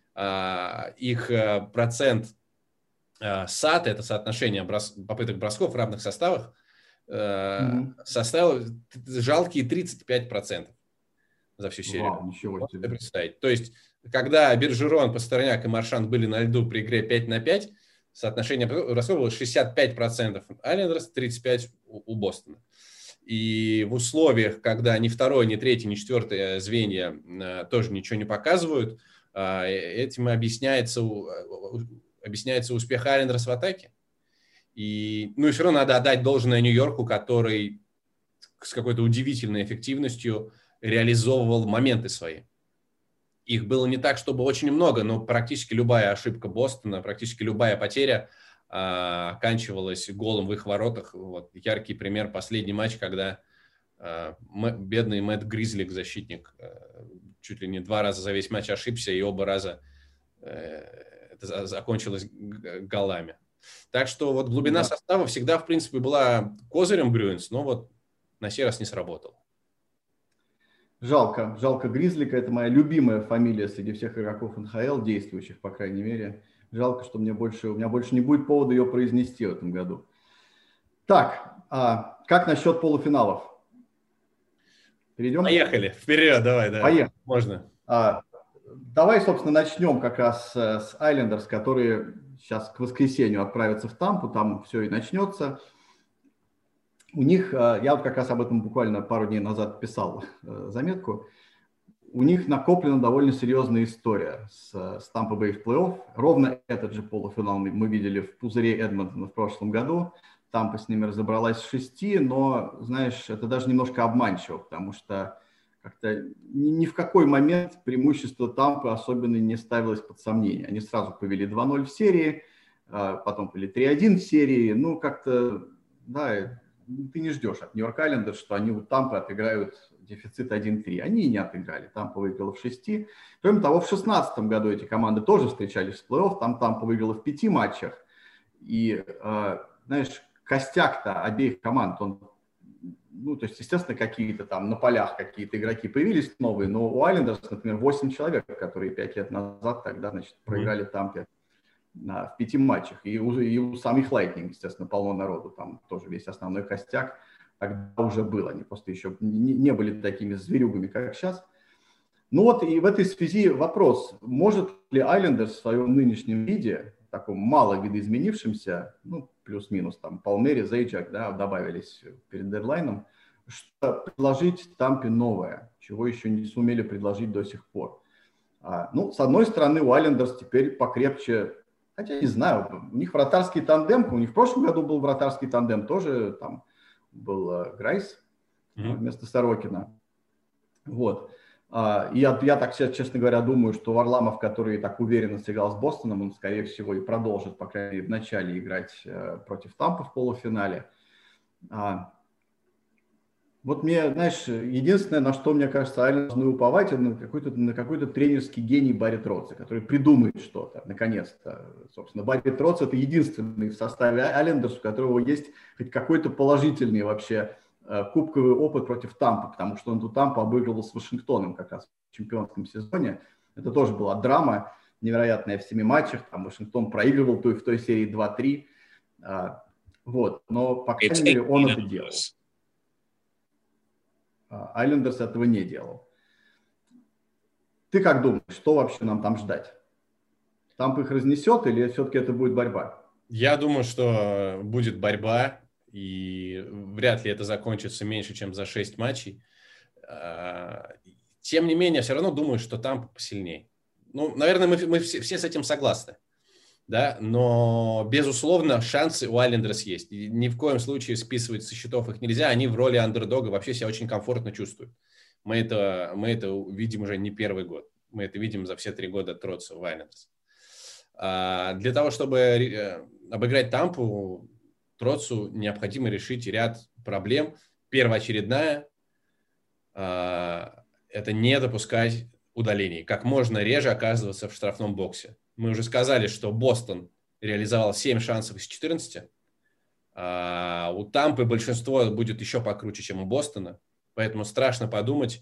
их процент сат, это соотношение попыток бросков в равных составах, mm-hmm. составил жалкие тридцать пять процентов за всю серию. Wow, ничего себе. Представить. То есть, когда Бержерон, Пастерняк и Маршан были на льду при игре пять на пять, соотношение бросков было шестьдесят пять процентов Айлендерс, тридцать пять процентов у Бостона. И в условиях, когда ни второе, ни третье, ни четвертое звенья тоже ничего не показывают, этим объясняется, объясняется успех Айлендерс в атаке. И, ну и все равно надо отдать должное Нью-Йорку, который с какой-то удивительной эффективностью реализовывал моменты свои. Их было не так, чтобы очень много, но практически любая ошибка Бостона, практически любая потеря а, оканчивалась голом в их воротах. Вот яркий пример — последний матч, когда а, м- бедный Мэтт Гризлик, защитник, а, чуть ли не два раза за весь матч ошибся, и оба раза э, это закончилось г- голами. Так что вот глубина да. состава всегда, в принципе, была козырем Брюинс, но вот на сей раз не сработал. Жалко, жалко Гризлика, это моя любимая фамилия среди всех игроков эн ха эл, действующих, по крайней мере. Жалко, что мне больше, у меня больше не будет повода ее произнести в этом году. Так, а как насчет полуфиналов? Перейдем? Поехали, вперед, давай, давай. Поехали. Можно. А, давай, собственно, начнем как раз с Айлендерс, которые сейчас к воскресенью отправятся в Тампу, там все и начнется. У них, я вот как раз об этом буквально пару дней назад писал заметку, у них накоплена довольно серьезная история с, с Tampa Bay в плей-офф. Ровно этот же полуфинал мы, мы видели в пузыре Эдмонтона в прошлом году. Тампа с ними разобралась в шести, но, знаешь, это даже немножко обманчиво, потому что как-то ни, ни в какой момент преимущество Тампы особенно не ставилось под сомнение. Они сразу повели два ноль в серии, потом повели три один в серии. Ну, как-то, да, ты не ждешь от Нью-Йорк Айлендерс, что они у Тампы отыграют дефицит один три. Они и не отыграли. Тампа выиграла в шести. Кроме того, в шестнадцатом году эти команды тоже встречались в плей-офф. Там Тампа выиграла в пяти матчах. И, знаешь, костяк-то обеих команд, он, ну, то есть, естественно, какие-то там на полях какие-то игроки появились новые, но у Айлендерс, например, восемь человек, которые пять лет назад тогда, значит, проиграли Тампе на, в пяти матчах. И у, и у самих Lightning, естественно, полно народу, там тоже весь основной костяк тогда уже был. Они просто еще не, не были такими зверюгами, как сейчас. Ну вот, и в этой связи вопрос, может ли Айлендерс в своем нынешнем виде, таком мало видоизменившемся, ну, плюс-минус, там, Палмери, Зейджак, да, добавились перед дедлайном, что предложить Тампе новое, чего еще не сумели предложить до сих пор. А, ну, с одной стороны, у Айлендерс теперь покрепче, хотя не знаю, у них вратарский тандем, у них в прошлом году был вратарский тандем, тоже там был uh, Грайс mm-hmm. вместо Сорокина. Вот. Uh, и я, я так, честно говоря, думаю, что Варламов, который так уверенно сыграл с Бостоном, он, скорее всего, и продолжит, по крайней мере, в начале играть uh, против Тампы в полуфинале. Uh, вот мне, знаешь, единственное, на что, мне кажется, Айлендерс должны уповать, это на какой-то, на какой-то тренерский гений Барри Тротса, который придумает что-то, наконец-то. Собственно, Барри Тротс – это единственный в составе Айлендерс, у которого есть хоть какой-то положительный вообще кубковый опыт против Тампы, потому что он тут Тампу обыгрывал с Вашингтоном как раз в чемпионском сезоне. Это тоже была драма невероятная в семи матчах. Там Вашингтон проигрывал в той серии два-три. Вот. Но, по крайней мере, он это делал. Айлендерс этого не делал. Ты как думаешь, что вообще нам там ждать? Тампа их разнесет или все-таки это будет борьба? Я думаю, что будет борьба, и вряд ли это закончится меньше, чем за шесть матчей. Тем не менее, все равно думаю, что Тампа посильнее. Ну, наверное, мы, мы все, все с этим согласны. Да? Но, безусловно, шансы у Айлендерс есть. И ни в коем случае списывать со счетов их нельзя. Они в роли андердога вообще себя очень комфортно чувствуют. Мы это, мы это видим уже не первый год. Мы это видим за все три года Тротса в Айлендерс. А для того, чтобы обыграть Тампу, Тротсу необходимо решить ряд проблем. Первоочередная а, – это не допускать удалений. Как можно реже оказываться в штрафном боксе. Мы уже сказали, что Бостон реализовал семь шансов из четырнадцати. А у Тампы большинство будет еще покруче, чем у Бостона. Поэтому страшно подумать,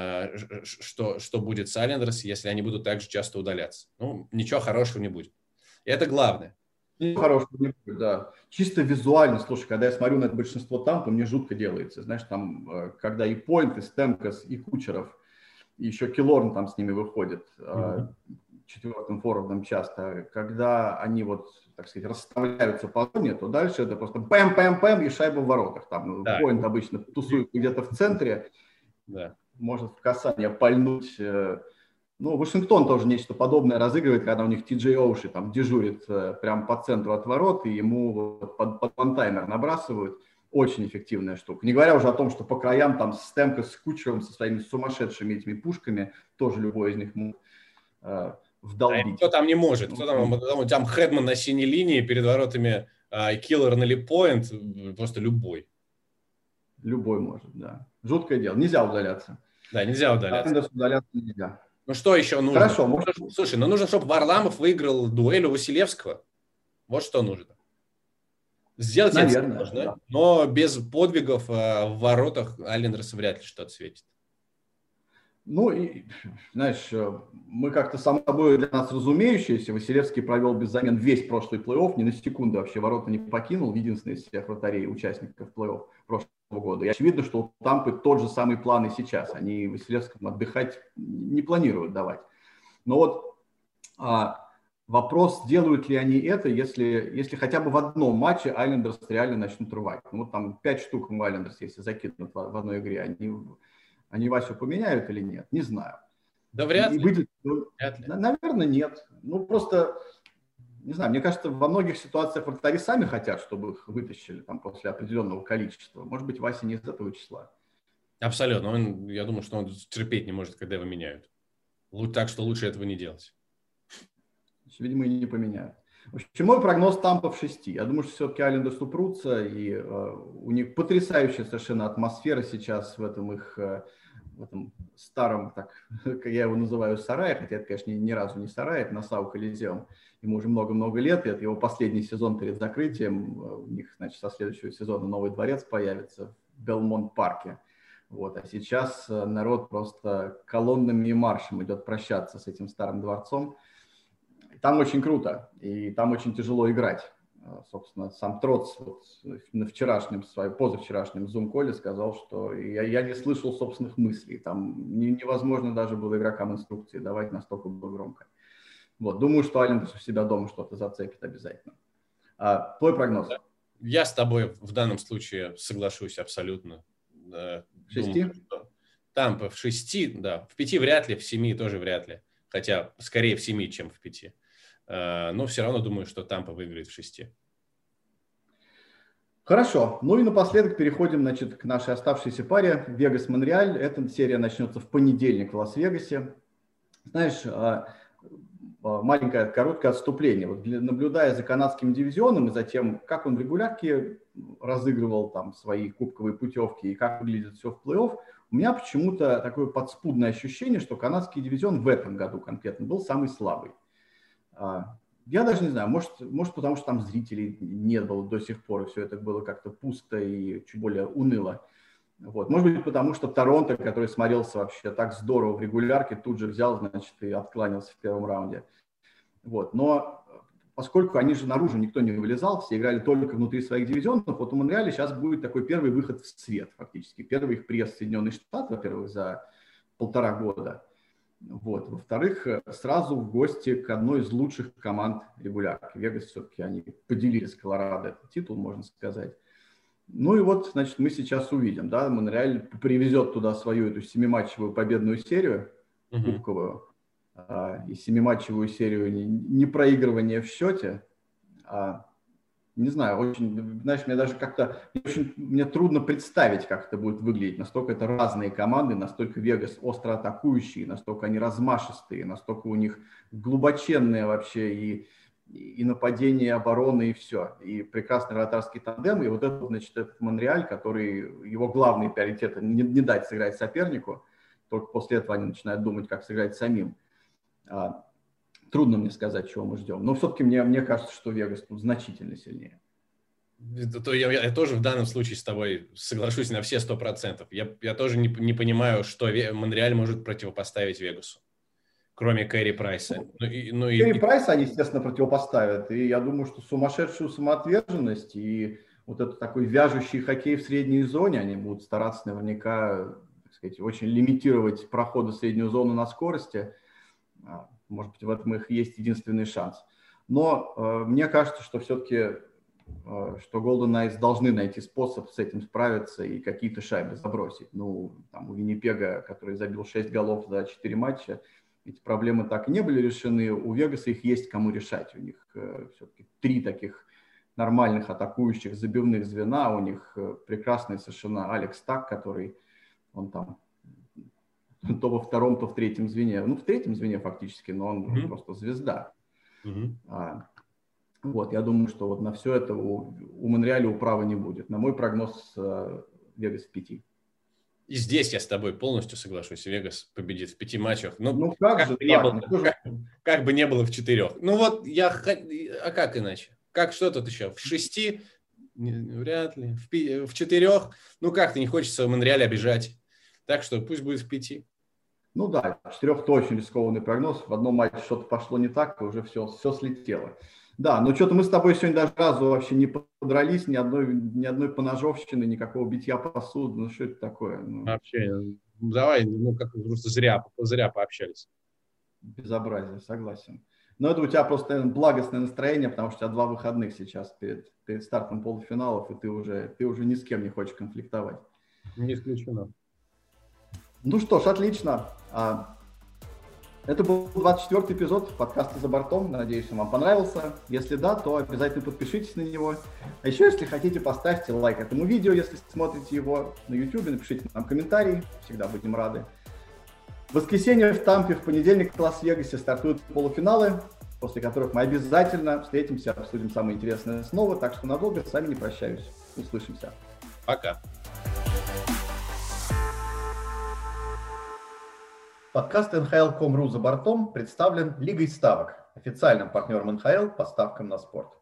что, что будет с Айлендерс, если они будут так же часто удаляться. Ну, ничего хорошего не будет. И это главное. Ничего хорошего не будет, да. Чисто визуально, слушай, когда я смотрю на это большинство Тампы, мне жутко делается. Знаешь, там, когда и Пойнт, и Стемкос, и Кучеров, и еще Киллорн там с ними выходит. Mm-hmm. Четвертым форвардом часто, когда они вот, так сказать, расставляются по зоне, то дальше это просто пэм-пэм-пэм и шайба в воротах. Там да. Пойнт обычно тусует где-то в центре, да. Может в касание пальнуть. Ну, Вашингтон тоже нечто подобное разыгрывает, когда у них Ти Джей Оуши там дежурит прямо по центру от ворот, и ему под, под вантаймер набрасывают. Очень эффективная штука. Не говоря уже о том, что по краям там Стемка с Кучером со своими сумасшедшими этими пушками, тоже любой из них мог вдолбить. А кто там не может? Кто там, там Хедман на синей линии, перед воротами а, Киллер или Пойнт, просто любой. Любой может, да. Жуткое дело. Нельзя удаляться. Да, нельзя удаляться. Удаляться нельзя. Ну что еще нужно? Хорошо. Может... Слушай, ну нужно, чтобы Варламов выиграл дуэль у Василевского. Вот что нужно. Сделать это можно, да. Но без подвигов а, в воротах Айлендерс вряд ли что-то светит. Ну, и, знаешь, мы как-то само собой для нас разумеющиеся. Василевский провел без замен весь прошлый плей-офф, ни на секунду вообще ворота не покинул, единственный из всех вратарей участников плей-офф прошлого года. И очевидно, что у Тампы тот же самый план и сейчас. Они Василевскому отдыхать не планируют давать. Но вот а, вопрос, делают ли они это, если, если хотя бы в одном матче Айлендерс реально начнут рвать. Ну, вот там пять штук у Айлендерс, если закинут в, в одной игре, они... Они Васю поменяют или нет? Не знаю. Да вряд И ли. выйдет, ну, Вряд ли. наверное, нет. Ну, просто, не знаю, мне кажется, во многих ситуациях вратари сами хотят, чтобы их вытащили там после определенного количества. Может быть, Вася не из этого числа. Абсолютно. Он, я думаю, что он терпеть не может, когда его меняют. Так что лучше этого не делать. Видимо, и не поменяют. В общем, мой прогноз Тампа в шести. Я думаю, что все-таки Айлендерс упрутся, и э, у них потрясающая совершенно атмосфера сейчас в этом их э, в этом старом, так, как я его называю, сарае, хотя это, конечно, ни, ни разу не сарай, это Нассау Колизеум. Ему уже много-много лет, и это его последний сезон перед закрытием. У них, значит, со следующего сезона новый дворец появится в Белмонт-парке. Вот. А сейчас народ просто колоннами и маршем идет прощаться с этим старым дворцом. Там очень круто, и там очень тяжело играть. Собственно, сам Троц вот на вчерашнем, своем, позавчерашнем зум-коле сказал, что я, я не слышал собственных мыслей. Там не, невозможно даже было игрокам инструкции давать, настолько было громко. Вот. Думаю, что Айлендерс у себя дома что-то зацепит обязательно. А, твой прогноз? Я с тобой в данном случае соглашусь абсолютно. В шести? Думаю, что Тампа в шести, да. В пяти вряд ли, в семи тоже вряд ли. Хотя скорее в семи, чем в пяти. Но все равно думаю, что Тампа выиграет в шести. Хорошо. Ну и напоследок переходим, значит, к нашей оставшейся паре Вегас-Монреаль. Эта серия начнется в понедельник в Лас-Вегасе. Знаешь, маленькое короткое отступление. Вот, наблюдая за канадским дивизионом и за тем, как он в регулярке разыгрывал там свои кубковые путевки и как выглядит все в плей-офф, у меня почему-то такое подспудное ощущение, что канадский дивизион в этом году конкретно был самый слабый. Я даже не знаю, может, может потому что там зрителей не было до сих пор, и все это было как-то пусто и чуть более уныло. Вот. Может быть, потому что Торонто, который смотрелся вообще так здорово в регулярке, тут же взял, значит, и откланялся в первом раунде. Вот. Но поскольку они же наружу никто не вылезал, все играли только внутри своих дивизионов, вот у Монреаля сейчас будет такой первый выход в свет фактически. Первый их приезд в Соединенные Штаты, во-первых, за полтора года. Вот. Во-вторых, сразу в гости к одной из лучших команд регулярки. Вегас все-таки они поделили с Колорадо этот титул, можно сказать. Ну и вот, значит, мы сейчас увидим, да, Монреаль привезет туда свою эту семиматчевую победную серию, uh-huh. кубковую, а, и семиматчевую серию непроигрывания в счете. А, не знаю, очень, знаешь, мне даже как-то, очень, мне трудно представить, как это будет выглядеть. Настолько это разные команды, настолько Вегас остро атакующие, настолько они размашистые, настолько у них глубоченные вообще и, и нападение, и обороны, и все. И прекрасный вратарский тандем. И вот этот, значит, этот Монреаль, который, его главный приоритет не, не дать сыграть сопернику, только после этого они начинают думать, как сыграть самим. Трудно мне сказать, чего мы ждем. Но все-таки мне, мне кажется, что Вегас тут значительно сильнее. То я, я тоже в данном случае с тобой соглашусь на все сто процентов. Я, я тоже не, не понимаю, что Монреаль может противопоставить Вегасу, кроме Кэрри Прайса. Ну, и, ну, Кэрри и... Прайса они, естественно, противопоставят. И я думаю, что сумасшедшую самоотверженность и вот этот такой вяжущий хоккей в средней зоне, они будут стараться наверняка, так сказать, очень лимитировать проходы в среднюю зону на скорости. Может быть, в этом их есть единственный шанс. Но э, мне кажется, что все-таки, э, что Golden Knights должны найти способ с этим справиться и какие-то шайбы забросить. Ну, там у Виннипега, который забил шесть голов за четыре матча, эти проблемы так и не были решены. У Вегаса их есть кому решать. У них э, все-таки три таких нормальных атакующих забивных звена. У них э, прекрасный совершенно Алекс Так, который, он там... то во втором, то в третьем звене. Ну, в третьем звене фактически, но он mm-hmm. просто звезда. Mm-hmm. А, вот, я думаю, что вот на все это у, у Монреаля управы не будет. На мой прогноз uh, Вегас в пяти. И здесь я с тобой полностью соглашусь. Вегас победит в пяти матчах. Но ну, как, как, же, бы не так, было, ну, как, как бы не было в четырех. Ну, вот я... А как иначе? Как, что тут еще? В шести? Вряд ли. В, пи... в четырех? Ну, как-то не хочется Монреаль обижать. Так что пусть будет в пяти. Ну да, в четырех то очень рискованный прогноз. В одном матче что-то пошло не так, и уже все, все слетело. Да, но что-то мы с тобой сегодня даже разу вообще не подрались, ни одной, ни одной поножовщины, никакого битья посуды. Ну что это такое? Ну, вообще, давай, ну как просто зря, зря пообщались. Безобразие, согласен. Но это у тебя просто, наверное, благостное настроение, потому что у тебя два выходных сейчас перед, перед стартом полуфиналов, и ты уже, ты уже ни с кем не хочешь конфликтовать. Не исключено. Ну что ж, отлично. Это был двадцать четвёртый эпизод подкаста «За бортом». Надеюсь, он вам понравился. Если да, то обязательно подпишитесь на него. А еще, если хотите, поставьте лайк этому видео, если смотрите его на YouTube, напишите нам комментарий, всегда будем рады. В воскресенье в Тампе, в понедельник в Лас-Вегасе стартуют полуфиналы, после которых мы обязательно встретимся, обсудим самое интересное снова. Так что надолго с вами не прощаюсь. Услышимся. Пока. Подкаст эн ха эл точка ком точка ру «За бортом» представлен Лигой ставок, официальным партнером эн ха эл по ставкам на спорт.